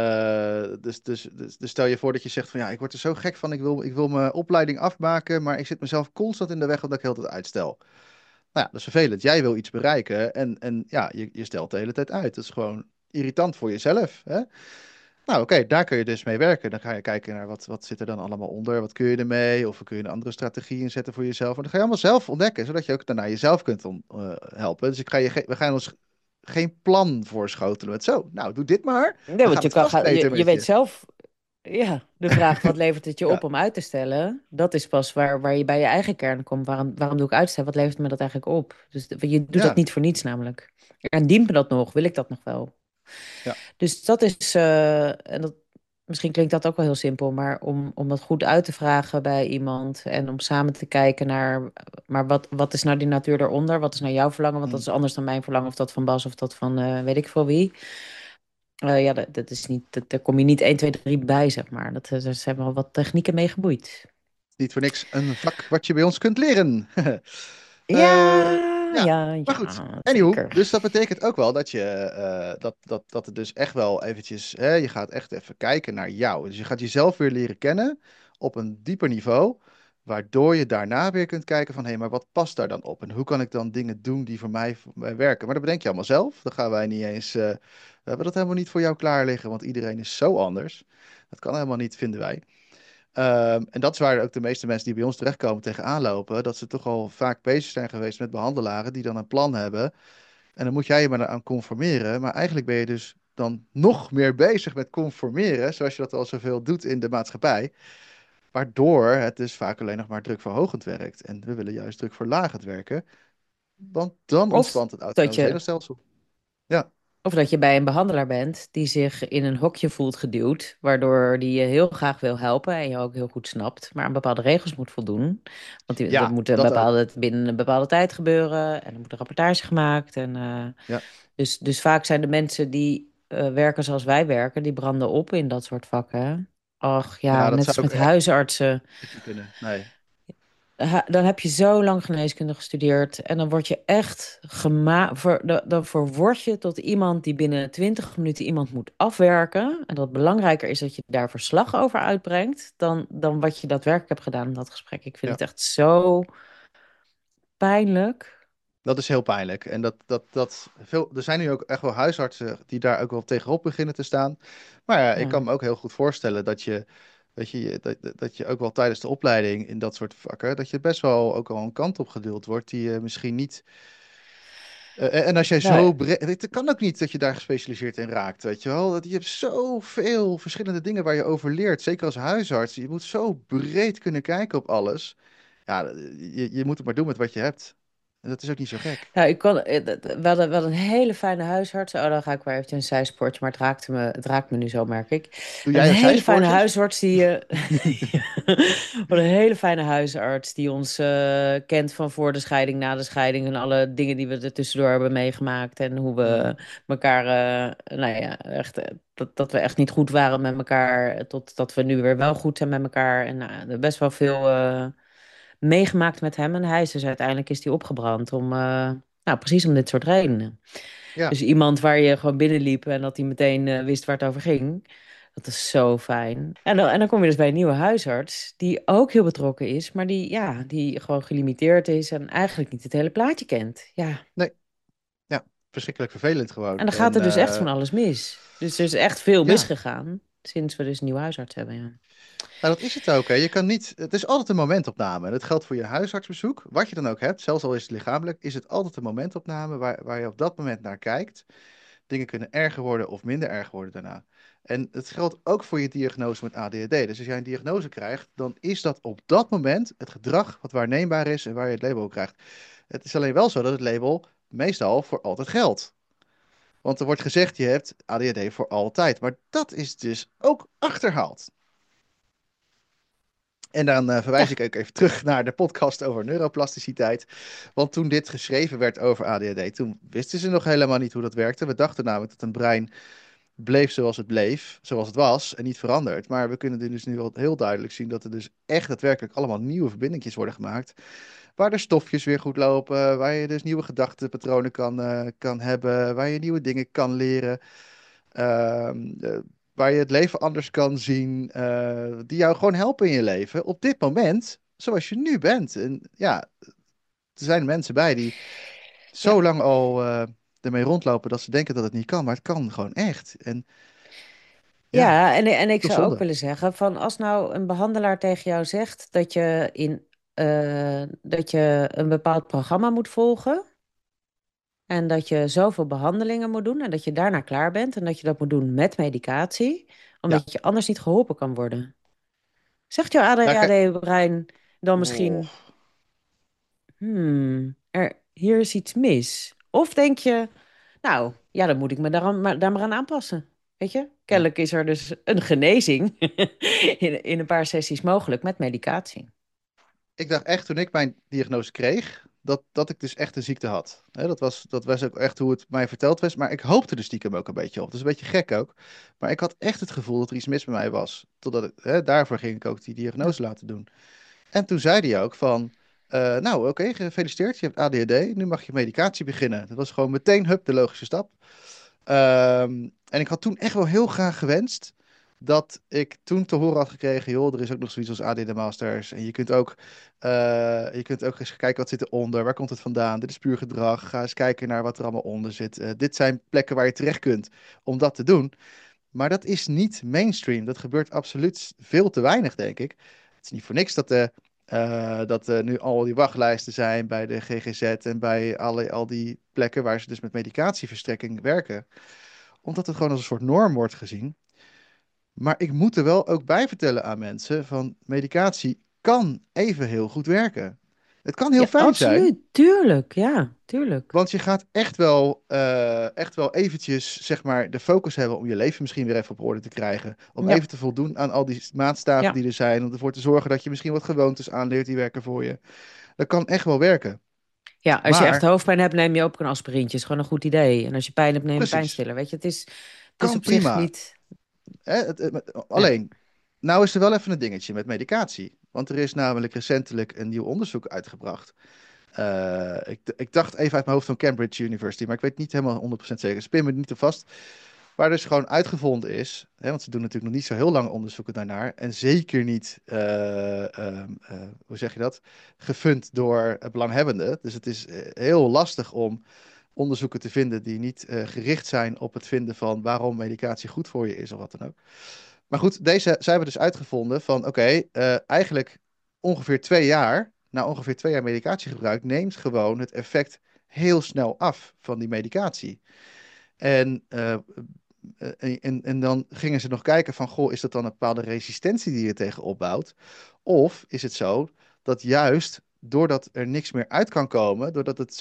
dus stel je voor dat je zegt van ja, ik word er zo gek van, ik wil mijn opleiding afmaken, maar ik zit mezelf constant in de weg omdat ik heel de tijd uitstel. Nou ja, dat is vervelend. Jij wil iets bereiken en ja, je stelt de hele tijd uit. Dat is gewoon irritant voor jezelf. Hè? Nou oké, daar kun je dus mee werken. Dan ga je kijken naar wat zit er dan allemaal onder, wat kun je ermee, of kun je een andere strategie inzetten voor jezelf. En dan ga je allemaal zelf ontdekken, zodat je ook daarna jezelf kunt helpen. Dus we gaan ons geen plan voorschotelen met zo, nou doe dit maar, Nee, dan want gaat het vast beter je met weet je. zelf, ja, de vraag wat levert het je Ja, op om uit te stellen, dat is pas waar je bij je eigen kern komt. Waarom doe ik uitstellen? Wat levert me dat eigenlijk op? Dus je doet dat ja, niet voor niets namelijk. En dient me dat nog? Wil ik dat nog wel? ja. Dus dat is, en dat, misschien klinkt dat ook wel heel simpel, maar om dat goed uit te vragen bij iemand en om samen te kijken naar, maar wat is nou die natuur eronder? Wat is nou jouw verlangen? Want dat Mm, is anders dan mijn verlangen of dat van Bas of dat van weet ik veel wie. Ja, dat is niet, daar kom je niet 1, 2, 3 bij, zeg maar. Er zijn wel wat technieken mee geboeid. Niet voor niks een vak wat je bij ons kunt leren. Eh, Ja, ja, ja, maar goed. ja, Anywho, zeker. dus dat betekent ook wel dat je dat het dus echt wel eventjes, hè, je gaat echt even kijken naar jou. Dus je gaat jezelf weer leren kennen op een dieper niveau, waardoor je daarna weer kunt kijken van, hé, maar wat past daar dan op? En hoe kan ik dan dingen doen die voor mij werken? Maar dat bedenk je allemaal zelf. Dan gaan wij niet eens, we hebben dat helemaal niet voor jou klaar liggen, want iedereen is zo anders. Dat kan helemaal niet, vinden wij. En dat is waar ook de meeste mensen die bij ons terechtkomen tegenaan lopen. Dat ze toch al vaak bezig zijn geweest met behandelaren die dan een plan hebben. En dan moet jij je maar aan conformeren. Maar eigenlijk ben je dus dan nog meer bezig met conformeren. Zoals je dat al zoveel doet in de maatschappij. Waardoor het dus vaak alleen nog maar drukverhogend werkt. En we willen juist drukverlagend werken. Want dan Of ontspant het dat autonome je zenuwstelsel. Ja, Of dat je bij een behandelaar bent die zich in een hokje voelt geduwd, waardoor die je heel graag wil helpen en je ook heel goed snapt, maar aan bepaalde regels moet voldoen. Want er ja, moet dat ook. binnen een bepaalde tijd gebeuren en er moet een rapportage gemaakt. Ja, Dus vaak zijn de mensen die werken zoals wij werken, die branden op in dat soort vakken. Ach ja, ja, dat net zou als ook met echt huisartsen. niet kunnen. Nee. Dan heb je zo lang geneeskunde gestudeerd en dan word je echt dan verword je tot iemand die binnen 20 minuten iemand moet afwerken. En dat het belangrijker is dat je daar verslag over uitbrengt dan wat je daadwerkelijk hebt gedaan in dat gesprek. Ik vind Ja. het echt zo pijnlijk. Dat is heel pijnlijk. En er zijn nu ook echt wel huisartsen die daar ook wel tegenop beginnen te staan. Maar ja, ik Ja. kan me ook heel goed voorstellen dat je ook wel tijdens de opleiding in dat soort vakken, dat je best wel ook al een kant op geduwd wordt die je misschien niet. En als jij Nou, zo breed. Het kan ook niet dat je daar gespecialiseerd in raakt, weet je wel. Je hebt zoveel verschillende dingen waar je over leert. Zeker als huisarts. Je moet zo breed kunnen kijken op alles. Ja, je moet het maar doen met wat je hebt. En dat is ook niet zo gek. we hadden een hele fijne huisarts. Oh, dan ga ik weer even een zijspoortje, maar het raakt me nu zo, merk ik. Doe Een jij ook hele fijne zijspoortjes? huisarts die... Wat een hele fijne huisarts die ons kent van voor de scheiding, na de scheiding en alle dingen die we er tussendoor hebben meegemaakt. En hoe Hmm. we elkaar, nou ja, echt, dat we echt niet goed waren met elkaar, totdat we nu weer wel goed zijn met elkaar. En nou, we hebben best wel veel meegemaakt met hem. En hij is dus uiteindelijk is hij opgebrand nou, precies om dit soort redenen. Ja, Dus iemand waar je gewoon binnenliep en dat hij meteen wist waar het over ging. Dat is zo fijn. En dan kom je dus bij een nieuwe huisarts, die ook heel betrokken is, maar die gewoon gelimiteerd is en eigenlijk niet het hele plaatje kent. Ja, nee, ja, verschrikkelijk vervelend en gewoon. dan gaat En er dus echt van alles mis. Dus er is echt veel ja, misgegaan sinds we dus een nieuwe huisarts hebben. Ja. nou dat is het ook. Hè. Je kan niet, het is altijd een momentopname. En dat geldt voor je huisartsbezoek. Wat je dan ook hebt, zelfs al is het lichamelijk, is het altijd een momentopname waar je op dat moment naar kijkt. Dingen kunnen erger worden of minder erg worden daarna. En het geldt ook voor je diagnose met ADHD. Dus als jij een diagnose krijgt, dan is dat op dat moment het gedrag wat waarneembaar is en waar je het label op krijgt. Het is alleen wel zo dat het label meestal voor altijd geldt. Want er wordt gezegd, je hebt ADHD voor altijd. Maar dat is dus ook achterhaald. En dan verwijs Ja, ik ook even terug naar de podcast over neuroplasticiteit. Want toen dit geschreven werd over ADHD, toen wisten ze nog helemaal niet hoe dat werkte. We dachten namelijk dat een brein bleef zoals het bleef, zoals het was en niet veranderd. Maar we kunnen dus nu al heel duidelijk zien dat er dus echt daadwerkelijk allemaal nieuwe verbindingjes worden gemaakt. Waar de stofjes weer goed lopen, waar je dus nieuwe gedachtenpatronen kan hebben, waar je nieuwe dingen kan leren. Waar je het leven anders kan zien, die jou gewoon helpen in je leven op dit moment, zoals je nu bent. En ja, er zijn mensen bij die ja, zo lang al ermee rondlopen dat ze denken dat het niet kan, maar het kan gewoon echt. En ja, ja. En ik toch zou ook zonde. willen zeggen, van als nou een behandelaar tegen jou zegt dat je een bepaald programma moet volgen. En dat je zoveel behandelingen moet doen en dat je daarna klaar bent. En dat je dat moet doen met medicatie, Ja, omdat je anders niet geholpen kan worden. Zegt jouw ja kijk, ADHD-brein dan oh, misschien, hier is iets mis? Of denk je, nou, ja, dan moet ik me daar maar aan aanpassen. Weet je? ja. Kennelijk is er dus een genezing in een paar sessies mogelijk met medicatie. Ik dacht echt toen ik mijn diagnose kreeg, dat ik dus echt een ziekte had. Dat was ook echt hoe het mij verteld was. Maar ik hoopte er stiekem ook een beetje op. Dat is een beetje gek ook. Maar ik had echt het gevoel dat er iets mis met mij was. Daarvoor ging ik ook die Ja. diagnose laten doen. En toen zei hij ook van, nou oké, gefeliciteerd, je hebt ADHD, nu mag je medicatie beginnen. Dat was gewoon meteen, hup, de logische stap. En ik had toen echt wel heel graag gewenst dat ik toen te horen had gekregen, joh, er is ook nog zoiets als ADD Masters. En je kunt ook eens kijken wat zit eronder, waar komt het vandaan? Dit is puur gedrag. Ga eens kijken naar wat er allemaal onder zit. Dit zijn plekken waar je terecht kunt om dat te doen. Maar dat is niet mainstream. Dat gebeurt absoluut veel te weinig, denk ik. Het is niet voor niks dat nu al die wachtlijsten zijn bij de GGZ en bij al die plekken waar ze dus met medicatieverstrekking werken. Omdat het gewoon als een soort norm wordt gezien. Maar ik moet er wel ook bij vertellen aan mensen van medicatie kan even heel goed werken. Het kan heel Ja, fijn zijn. absoluut. Tuurlijk. Ja, tuurlijk. Want je gaat echt wel eventjes, zeg maar, de focus hebben om je leven misschien weer even op orde te krijgen. Om Ja, even te voldoen aan al die maatstaven ja. die er zijn. Om ervoor te zorgen dat je misschien wat gewoontes aanleert die werken voor je. Dat kan echt wel werken. Ja, als je echt Maar, hoofdpijn hebt, neem je ook een aspirintje. Is gewoon een goed idee. En als je pijn hebt, neem een precies, pijnstiller. Weet je, het is kan op zich prima. niet... Hè? Ja, Alleen, nou is er wel even een dingetje met medicatie. Want er is namelijk recentelijk een nieuw onderzoek uitgebracht. Ik dacht even uit mijn hoofd van Cambridge University, maar ik weet niet helemaal 100% zeker. Spin me niet te vast. Waar dus gewoon uitgevonden is, hè, want ze doen natuurlijk nog niet zo heel lang onderzoeken daarnaar. En zeker niet, hoe zeg je dat, gefund door belanghebbenden. Dus het is heel lastig om onderzoeken te vinden die niet gericht zijn op het vinden van waarom medicatie goed voor je is of wat dan ook. Maar goed, zij hebben dus uitgevonden van oké, eigenlijk ongeveer 2 jaar, na ongeveer 2 jaar medicatiegebruik, neemt gewoon het effect heel snel af van die medicatie. En, en dan gingen ze nog kijken van, goh, is dat dan een bepaalde resistentie die je tegen opbouwt? Of is het zo dat juist doordat er niks meer uit kan komen, doordat het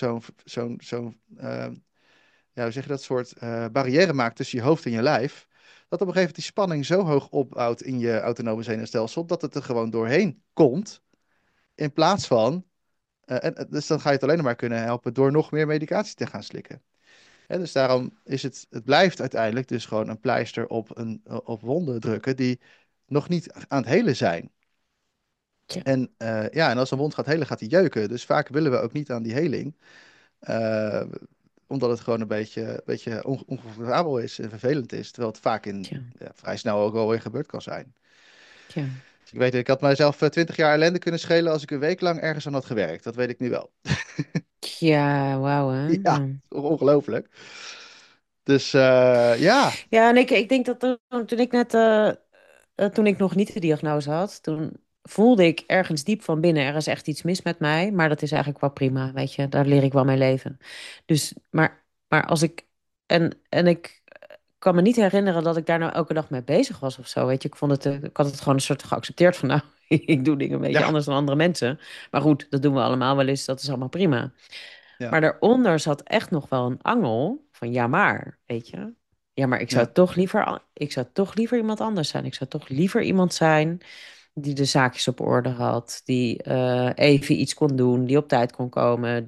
ja, hoe zeg je dat, soort barrière maakt tussen je hoofd en je lijf, dat op een gegeven moment die spanning zo hoog opbouwt in je autonome zenuwstelsel, dat het er gewoon doorheen komt, in plaats van, dus dan ga je het alleen nog maar kunnen helpen door nog meer medicatie te gaan slikken. Hè, dus daarom het blijft uiteindelijk dus gewoon een pleister op wonden drukken die nog niet aan het helen zijn. tja, En ja, en als een wond gaat helen, gaat die jeuken. Dus vaak willen we ook niet aan die heling. eh, Omdat het gewoon een beetje oncomfortabel is en vervelend is. Terwijl het vaak tja, vrij snel ook wel weer gebeurd kan zijn. tja. Dus ik weet, ik had mijzelf 20 jaar ellende kunnen schelen als ik een week lang ergens aan had gewerkt. Dat weet ik nu wel. Tja, wauw, hè? Ja, Ja. ongelooflijk. Dus ja, Ja, en ik denk dat toen ik net, toen ik nog niet de diagnose had, toen voelde ik ergens diep van binnen, er is echt iets mis met mij, maar dat is eigenlijk wel prima, weet je, daar leer ik wel mee leven. Dus, maar als ik, en ik kan me niet herinneren dat ik daar nou elke dag mee bezig was of zo, weet je. Ik had het gewoon een soort geaccepteerd van, nou, ik doe dingen een beetje ja, anders dan andere mensen. Maar goed, dat doen we allemaal wel eens, dat is allemaal prima. ja, Maar daaronder zat echt nog wel een angel van ja maar, weet je. Ja, maar ja, ik zou toch liever iemand anders zijn. Ik zou toch liever iemand zijn die de zaakjes op orde had, die even iets kon doen, die op tijd kon komen,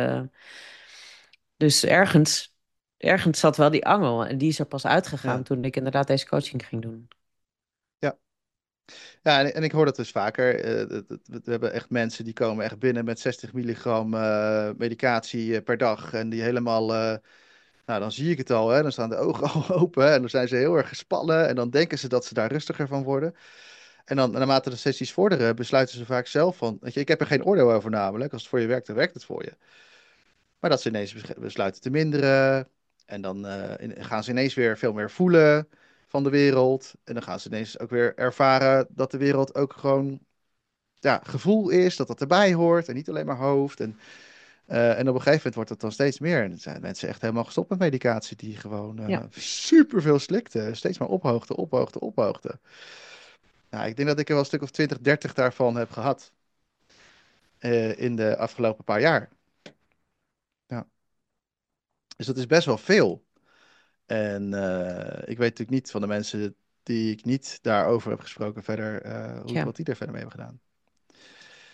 dus ergens zat wel die angel en die is er pas uitgegaan ja. toen ik inderdaad deze coaching ging doen. Ja, ja en ik hoor dat dus vaker. We hebben echt mensen die komen echt binnen met 60 milligram medicatie per dag. En die helemaal, nou dan zie ik het al, hè. Dan staan de ogen al open en dan zijn ze heel erg gespannen. En dan denken ze dat ze daar rustiger van worden. En dan, naarmate de sessies vorderen, besluiten ze vaak zelf van, weet je, ik heb er geen oordeel over namelijk. Als het voor je werkt, dan werkt het voor je. Maar dat ze ineens besluiten te minderen. En dan gaan ze ineens weer veel meer voelen van de wereld. En dan gaan ze ineens ook weer ervaren dat de wereld ook gewoon ja, gevoel is, dat dat erbij hoort en niet alleen maar hoofd. En op een gegeven moment wordt het dan steeds meer. En dan zijn mensen echt helemaal gestopt met medicatie die gewoon Ja, super veel slikten. Steeds maar ophoogte, ophoogte, ophoogte. Nou, ik denk dat ik er wel een stuk of 20, 30 daarvan heb gehad in de afgelopen paar jaar. Ja. Dus dat is best wel veel. En ik weet natuurlijk niet van de mensen die ik niet daarover heb gesproken verder, ja. wat die er verder mee hebben gedaan.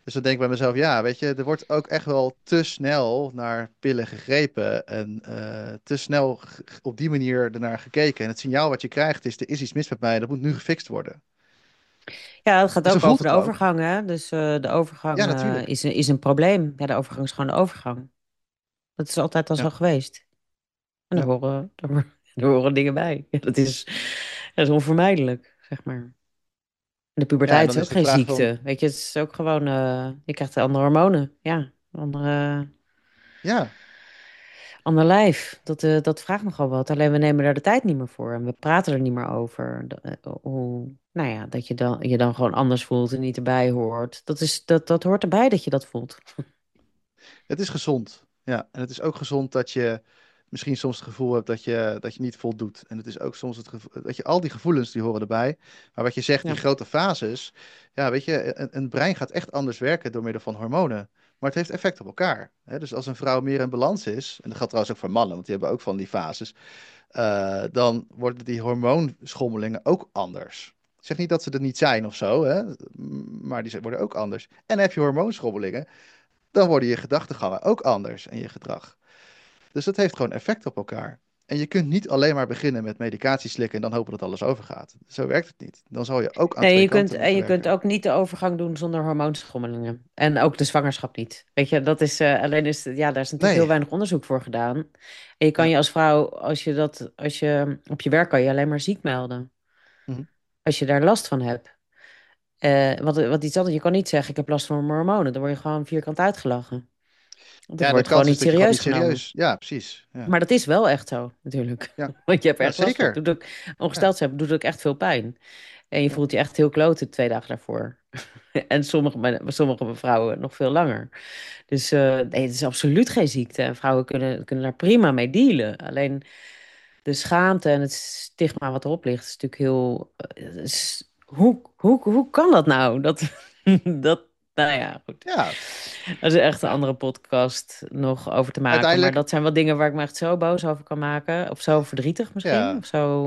Dus dan denk ik bij mezelf, ja, weet je, er wordt ook echt wel te snel naar pillen gegrepen en te snel op die manier ernaar gekeken. En het signaal wat je krijgt is, er is iets mis met mij, dat moet nu gefixt worden. Ja, het gaat En zo ook voelt over de het ook. overgang, hè? Dus de Ja, overgang natuurlijk. is een probleem. Ja, de overgang is gewoon de overgang. Dat is altijd al zo Ja, geweest. En ja. daar horen dingen bij. Ja, dat is onvermijdelijk, zeg maar. De Ja, en puberteit dan is is ook de geen vraag van, ziekte. Weet je, het is ook gewoon, je krijgt andere hormonen. Ja, andere, ja, ander lijf. Dat vraagt nogal wat. Alleen we nemen daar de tijd niet meer voor. En we praten er niet meer over. Hoe, nou ja, dat je dan gewoon anders voelt en niet erbij hoort. Dat hoort erbij dat je dat voelt. het is gezond. Ja, en het is ook gezond dat je misschien soms het gevoel hebt dat je niet voldoet. En het is ook soms het gevoel dat je al die gevoelens die horen erbij. Maar wat je zegt, die Ja. grote fases. Ja, weet je, een brein gaat echt anders werken door middel van hormonen. Maar het heeft effect op elkaar. Hè? Dus als een vrouw meer in balans is, en dat geldt trouwens ook voor mannen, want die hebben ook van die fases, dan worden die hormoonschommelingen ook anders. Ik zeg niet dat ze er niet zijn of zo, hè? Maar die worden ook anders. En heb je hormoonschommelingen, dan worden je gedachtegangen ook anders en je gedrag. Dus dat heeft gewoon effect op elkaar. En je kunt niet alleen maar beginnen met medicatie slikken en dan hopen dat alles overgaat. Zo werkt het niet. Dan zal je ook aan Nee, twee kanten moeten je kunt werken. ook niet de overgang doen zonder hormoonschommelingen. En ook de zwangerschap niet. Weet je, dat is alleen is, ja, daar is natuurlijk heel Nee. weinig onderzoek voor gedaan. En je kan Ja. je als vrouw, als je op je werk kan je alleen maar ziek melden. Mhm. Als je daar last van hebt. Wat iets anders, je kan niet zeggen, ik heb last van mijn hormonen. Dan word je gewoon vierkant uitgelachen. Dat Ja, de wordt gewoon kans is niet dat je gewoon serieus niet genomen. serieus. Ja, precies. Ja. Maar dat is wel echt zo, natuurlijk. Ja. Want je hebt er Ja, echt last van. zeker. Doet ook, Ja. ongesteld zijn doet ook echt veel pijn. En je Ja. voelt je echt heel kloten 2 dagen daarvoor. En sommige vrouwen nog veel langer. Dus nee, het is absoluut geen ziekte. En vrouwen kunnen daar prima mee dealen. Alleen de schaamte en het stigma wat erop ligt, is natuurlijk heel. Hoe kan dat nou? Dat, nou ja, goed. Ja. Dat is echt een Ja. andere podcast nog over te maken. Maar Uiteindelijk, dat zijn wel dingen waar ik me echt zo boos over kan maken. Of zo verdrietig misschien. ja. Of zo.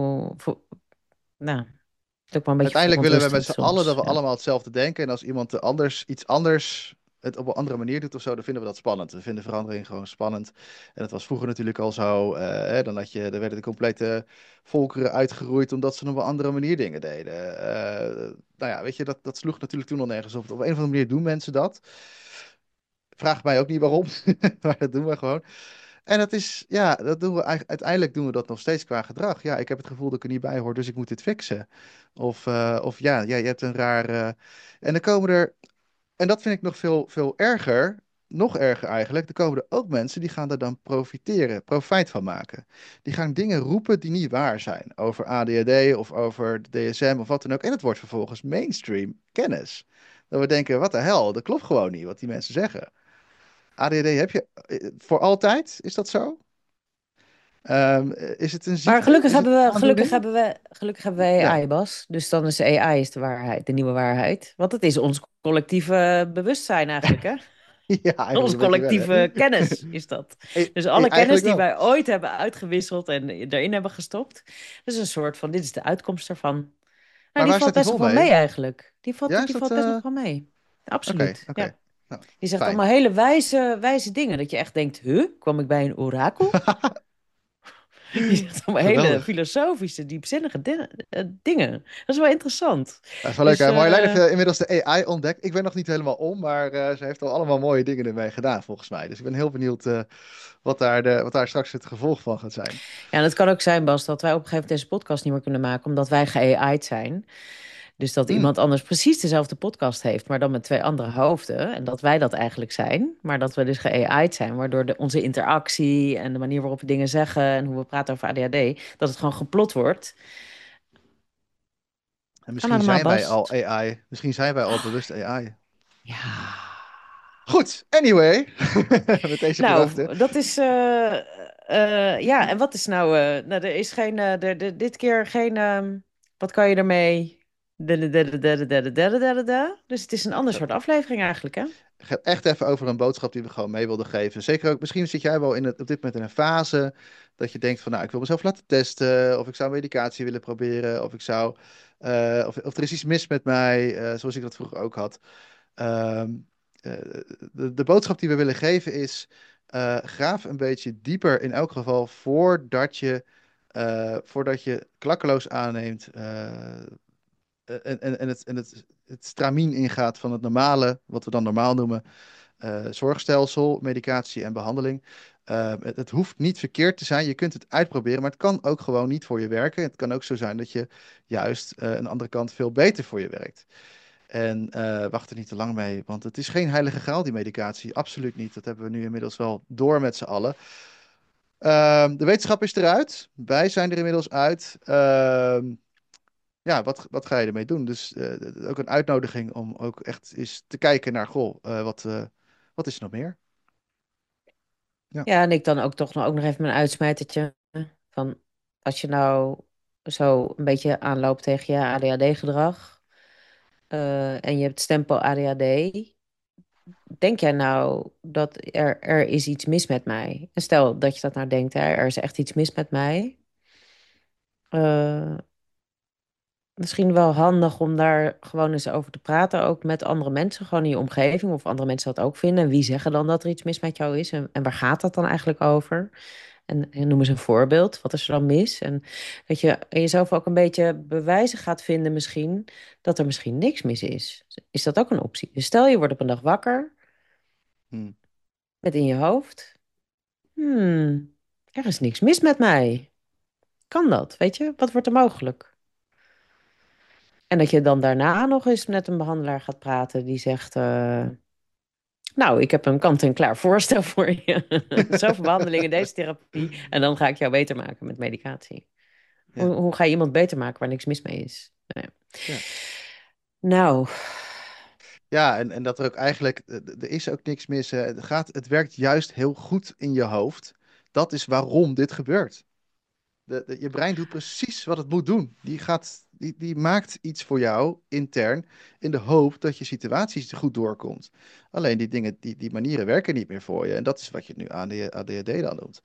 Nou, ook wel een beetje Uiteindelijk willen we met verontrustend z'n allen dat soms. we Ja. allemaal hetzelfde denken. En als iemand anders iets anders het op een andere manier doet of zo, dan vinden we dat spannend. We vinden verandering gewoon spannend. En dat was vroeger natuurlijk al zo. Dan werden de complete volkeren uitgeroeid omdat ze op een andere manier dingen deden. Nou ja, weet je, dat sloeg natuurlijk toen al nergens op. Op een of andere manier doen mensen dat. Vraag mij ook niet waarom, maar dat doen we gewoon. En dat is, ja, dat doen we uiteindelijk doen we dat nog steeds qua gedrag. Ja, ik heb het gevoel dat ik er niet bij hoor, dus ik moet dit fixen. Of ja, je hebt een raar. En dan komen er, en dat vind ik nog veel erger, nog erger eigenlijk. Er komen er ook mensen die gaan er dan profiteren, profijt van maken. Die gaan dingen roepen die niet waar zijn over ADHD of over de DSM of wat dan ook. En het wordt vervolgens mainstream kennis. Dat we denken, wat de hel, dat klopt gewoon niet wat die mensen zeggen. ADHD heb je voor altijd, is dat zo? Is het een Maar ziekte? Is het een aandoening? gelukkig hebben we Ja, AI, Bas. Dus dan is AI is de waarheid, de nieuwe waarheid. Want het is ons collectieve bewustzijn eigenlijk, hè? ja, eigenlijk Ons een beetje wel, hè? collectieve kennis is dat. Dus alle kennis Eigenlijk die wel. wij ooit hebben uitgewisseld en erin hebben gestopt. Dat is een soort van, dit is de uitkomst ervan. Nou, Maar die waar valt staat die best vol nog wel mee mee? eigenlijk. Ja, is Die dat... valt best nog wel mee. Oké, Absoluut, ja. oké. Nou, Die zegt fijn. allemaal hele wijze dingen. Dat je echt denkt, huh, kwam ik bij een orakel? Die zegt allemaal hele Geweldig. filosofische, diepzinnige dingen. Dat is wel interessant. Dat is wel leuk, Dus hè? Marjolein heeft inmiddels de AI ontdekt. Ik ben nog niet helemaal om, maar ze heeft al allemaal mooie dingen ermee gedaan, volgens mij. Dus ik ben heel benieuwd wat daar straks het gevolg van gaat zijn. ja, en het kan ook zijn, Bas, dat wij op een gegeven moment deze podcast niet meer kunnen maken, omdat wij ge-AI'd zijn. Dus dat Hmm. iemand anders precies dezelfde podcast heeft, maar dan met twee andere hoofden. En dat wij dat eigenlijk zijn, maar dat we dus ge-AI'd zijn, waardoor onze interactie en de manier waarop we dingen zeggen en hoe we praten over ADHD, dat het gewoon geplot wordt. En Kan misschien allemaal, zijn wij Bas. al AI. Misschien zijn wij al bewust AI. Ja. Goed, anyway. Met deze gedachte. Nou, dat is. Ja, en wat is nou. Nou, er is geen. Dit keer geen. Wat kan je ermee? Dus het is een ander soort aflevering eigenlijk, hè? Het gaat echt even over een boodschap die we gewoon mee wilden geven. Zeker ook, misschien zit jij wel op dit moment in een fase dat je denkt van, nou, ik wil mezelf laten testen, of ik zou medicatie willen proberen, of ik zou, of er is iets mis met mij, zoals ik dat vroeger ook had. Ehm, de boodschap die we willen geven is, graaf een beetje dieper in elk geval voordat je klakkeloos aanneemt het stramien ingaat van het normale, wat we dan normaal noemen, zorgstelsel, medicatie en behandeling. Het hoeft niet verkeerd te zijn. Je kunt het uitproberen, maar het kan ook gewoon niet voor je werken. Het kan ook zo zijn dat je juist een andere kant veel beter voor je werkt. En wacht er niet te lang mee, want het is geen heilige graal, die medicatie. Absoluut niet. Dat hebben we nu inmiddels wel door met z'n allen. De wetenschap is eruit. Wij zijn er inmiddels uit. Ja, wat ga je ermee doen? Dus ook een uitnodiging om ook echt eens te kijken naar, goh, wat is er nog meer? Ja. Ja, en ik dan ook toch nog, ook nog even mijn uitsmijtertje van als je nou zo een beetje aanloopt tegen je ADHD-gedrag en je hebt stempel ADHD, denk jij nou dat er is iets mis met mij? En stel dat je dat nou denkt, hè, er is echt iets mis met mij. eh, Misschien wel handig om daar gewoon eens over te praten, ook met andere mensen, gewoon in je omgeving, of andere mensen dat ook vinden. En wie zeggen dan dat er iets mis met jou is? En waar gaat dat dan eigenlijk over? En noem eens een voorbeeld. Wat is er dan mis? En dat je jezelf ook een beetje bewijzen gaat vinden misschien dat er misschien niks mis is. Is dat ook een optie? Dus stel je wordt op een dag wakker Hm. met in je hoofd, er is niks mis met mij. Kan dat? Weet je? Wat wordt er mogelijk? En dat je dan daarna nog eens met een behandelaar gaat praten die zegt, nou, ik heb een kant-en-klaar voorstel voor je. Zoveel behandelingen, deze therapie. En dan ga ik jou beter maken met medicatie. Ja, Hoe ga je iemand beter maken waar niks mis mee is? Nou, ja. ja. Nou, Ja, en dat er ook eigenlijk, er is ook niks mis. Het werkt juist heel goed in je hoofd. Dat is waarom dit gebeurt. Je brein doet precies wat het moet doen. Die maakt iets voor jou intern in de hoop dat je situaties goed doorkomt. Alleen die dingen, die manieren werken niet meer voor je. En dat is wat je nu ADHD dan noemt.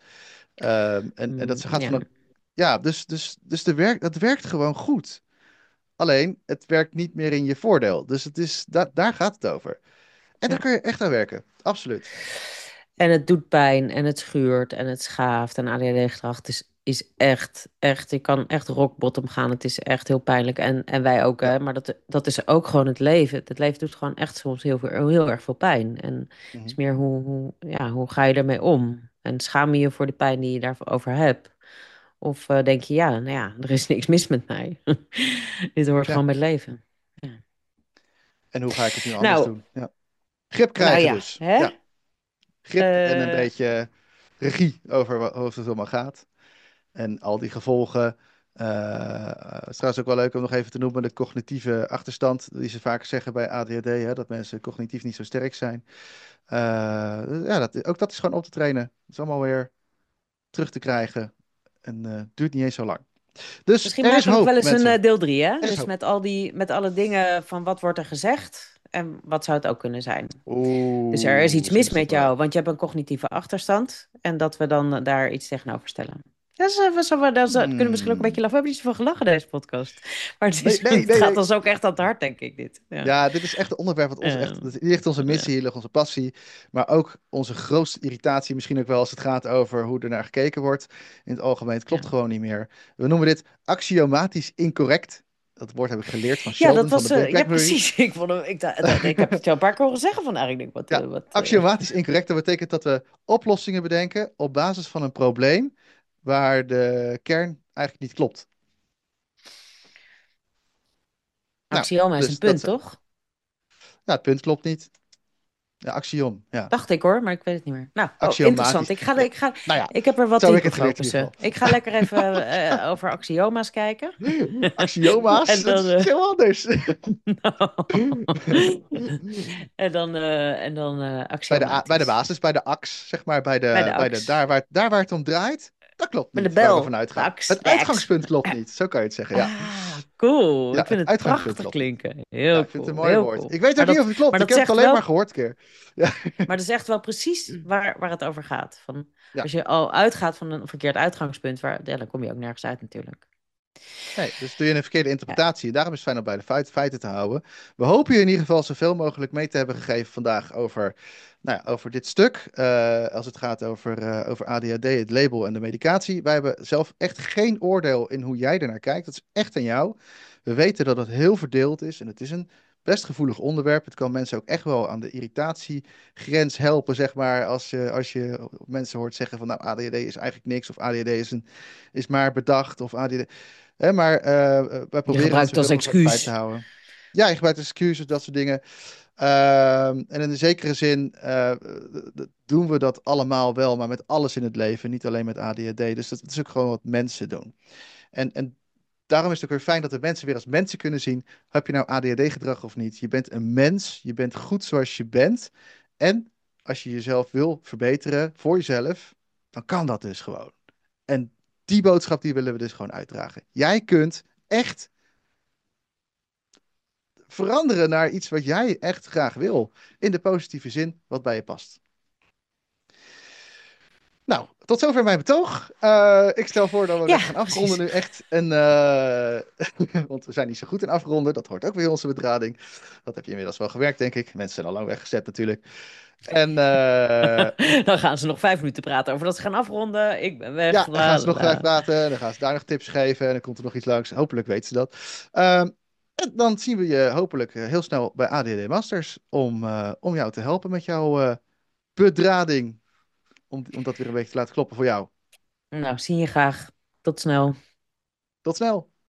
En dat gaat van ja. een. Ja, dus het werkt gewoon goed. Alleen, het werkt niet meer in je voordeel. Dus daar gaat het over. En daar Ja. kun je echt aan werken. Absoluut. En het doet pijn en het schuurt en het schaaft. En ADHD-gedrag is echt, echt, je kan echt rock bottom gaan. Het is echt heel pijnlijk. En wij ook, Ja. hè. Maar dat is ook gewoon het leven. Het leven doet gewoon echt soms heel erg veel pijn. En het Mhm. is meer hoe ga je ermee om? En schaam je je voor de pijn die je daarover hebt? Of denk je, ja, nou ja, er is niks mis met mij. Dit hoort Ja. gewoon bij het leven. Ja. En hoe ga ik het nu anders Nou, doen? Ja. Grip nou krijgen ja, dus. hè? Ja. Grip en een Eh, beetje regie over hoe het allemaal gaat. En al die gevolgen. Het is trouwens ook wel leuk om nog even te noemen de cognitieve achterstand. Die ze vaak zeggen bij ADHD, hè, dat mensen cognitief niet zo sterk zijn. Ja, ook dat is gewoon op te trainen. Het is allemaal weer terug te krijgen. En het duurt niet eens zo lang. Dus Misschien er is maken we nog wel hoop, eens een mensen. deel 3, hè? Er is Dus hoop. met alle dingen van wat wordt er gezegd en wat zou het ook kunnen zijn. Dus er is Oeh, iets misschien mis is dat met wel leuk. jou, want je hebt een cognitieve achterstand. En dat we dan daar iets tegenover stellen. Dat kunnen we misschien ook een beetje Hmm. lachen. We hebben niet zoveel gelachen deze podcast. Maar Nee, nee, het nee, gaat nee. ons ook echt aan het hart, denk ik, dit. Ja. Ja, dit is echt een onderwerp wat ons echt. Ehm, Hier ligt onze ja. missie, hier ligt onze passie. Maar ook onze grootste irritatie, misschien ook wel als het gaat over hoe er naar gekeken wordt. In het algemeen, het klopt Ja. gewoon niet meer. We noemen dit axiomatisch incorrect. Dat woord heb ik geleerd van Ja, dat Sheldon van de was... Big Bang ja, Theory. precies. Ik heb het jou een paar keer horen zeggen vandaag. Ik denk, Ja, axiomatisch incorrect. Dat betekent dat we oplossingen bedenken op basis van een probleem waar de kern eigenlijk niet klopt. Nou, Axioma is een dus dat. punt, toch? Ja, het punt klopt niet. Ja, axioom. Ja, Dacht ik hoor, maar ik weet het niet meer. Nou, oh, interessant. axiomatisch. Ja, nou ja, Ik heb er wat zo heb ik dieper het geleerd in ieder focussen. geval. Ik ga lekker even over axioma's kijken. Axioma's, En dat dan, is iets heel anders. en dan Bij de axiomatisch. basis, bij de ax, zeg maar, Bij de ax. daar waar het om draait, dat klopt Bij de niet, waar we bel. vanuit De gaan. ax. Het De ax. uitgangspunt klopt niet, zo kan je het zeggen, ja. Ah, cool. Ja, Ik vind het het uitgangspunt prachtig klopt niet. klinken. Ja, Heel ik vind het een cool. mooi Heel woord. cool. Ik weet ook niet of het klopt, Maar ik dat heb het zegt alleen wel. maar gehoord een keer. Ja, Maar dat zegt wel precies waar het over gaat. Van, ja, als je al uitgaat van een verkeerd uitgangspunt, ja, dan kom je ook nergens uit natuurlijk. Nee, dus doe je een verkeerde interpretatie. Daarom is het fijn om bij de feiten te houden. We hopen je in ieder geval zoveel mogelijk mee te hebben gegeven vandaag over, nou ja, over dit stuk. Als het gaat over ADHD, het label en de medicatie. Wij hebben zelf echt geen oordeel in hoe jij ernaar kijkt. Dat is echt aan jou. We weten dat het heel verdeeld is en het is een best gevoelig onderwerp. Het kan mensen ook echt wel aan de irritatiegrens helpen, zeg maar. Als je mensen hoort zeggen van nou, ADHD is eigenlijk niks of ADHD is maar bedacht of ADHD. Hè, maar wij Je proberen het gebruikt het als zoveel mogelijk bij de feit te excuus. houden. Ja, je gebruikt excuses, dat soort dingen. En in een zekere zin doen we dat allemaal wel, maar met alles in het leven, niet alleen met ADHD. Dus dat is ook gewoon wat mensen doen. En daarom is het ook weer fijn dat we mensen weer als mensen kunnen zien. Heb je nou ADHD-gedrag of niet? Je bent een mens, je bent goed zoals je bent. En als je jezelf wil verbeteren voor jezelf, dan kan dat dus gewoon. En die boodschap die willen we dus gewoon uitdragen. Jij kunt echt veranderen naar iets wat jij echt graag wil. In de positieve zin, wat bij je past. Nou, tot zover mijn betoog. Ik stel voor dat we Ja, lekker gaan afronden precies. nu echt. Want we zijn niet zo goed in afronden. Dat hoort ook weer in onze bedrading. Dat heb je inmiddels wel gewerkt, denk ik. Mensen zijn al lang weggezet natuurlijk. En Dan gaan ze nog 5 minuten praten over dat ze gaan afronden. Ik ben weg. ja, dan La, gaan ze la, nog graag la. praten. Dan gaan ze daar nog tips geven. En dan komt er nog iets langs. Hopelijk weten ze dat. Ehm, en dan zien we je hopelijk heel snel bij ADD Masters. Om jou te helpen met jouw bedrading. Om dat weer een beetje te laten kloppen voor jou. Nou, zie je graag. Tot snel. Tot snel.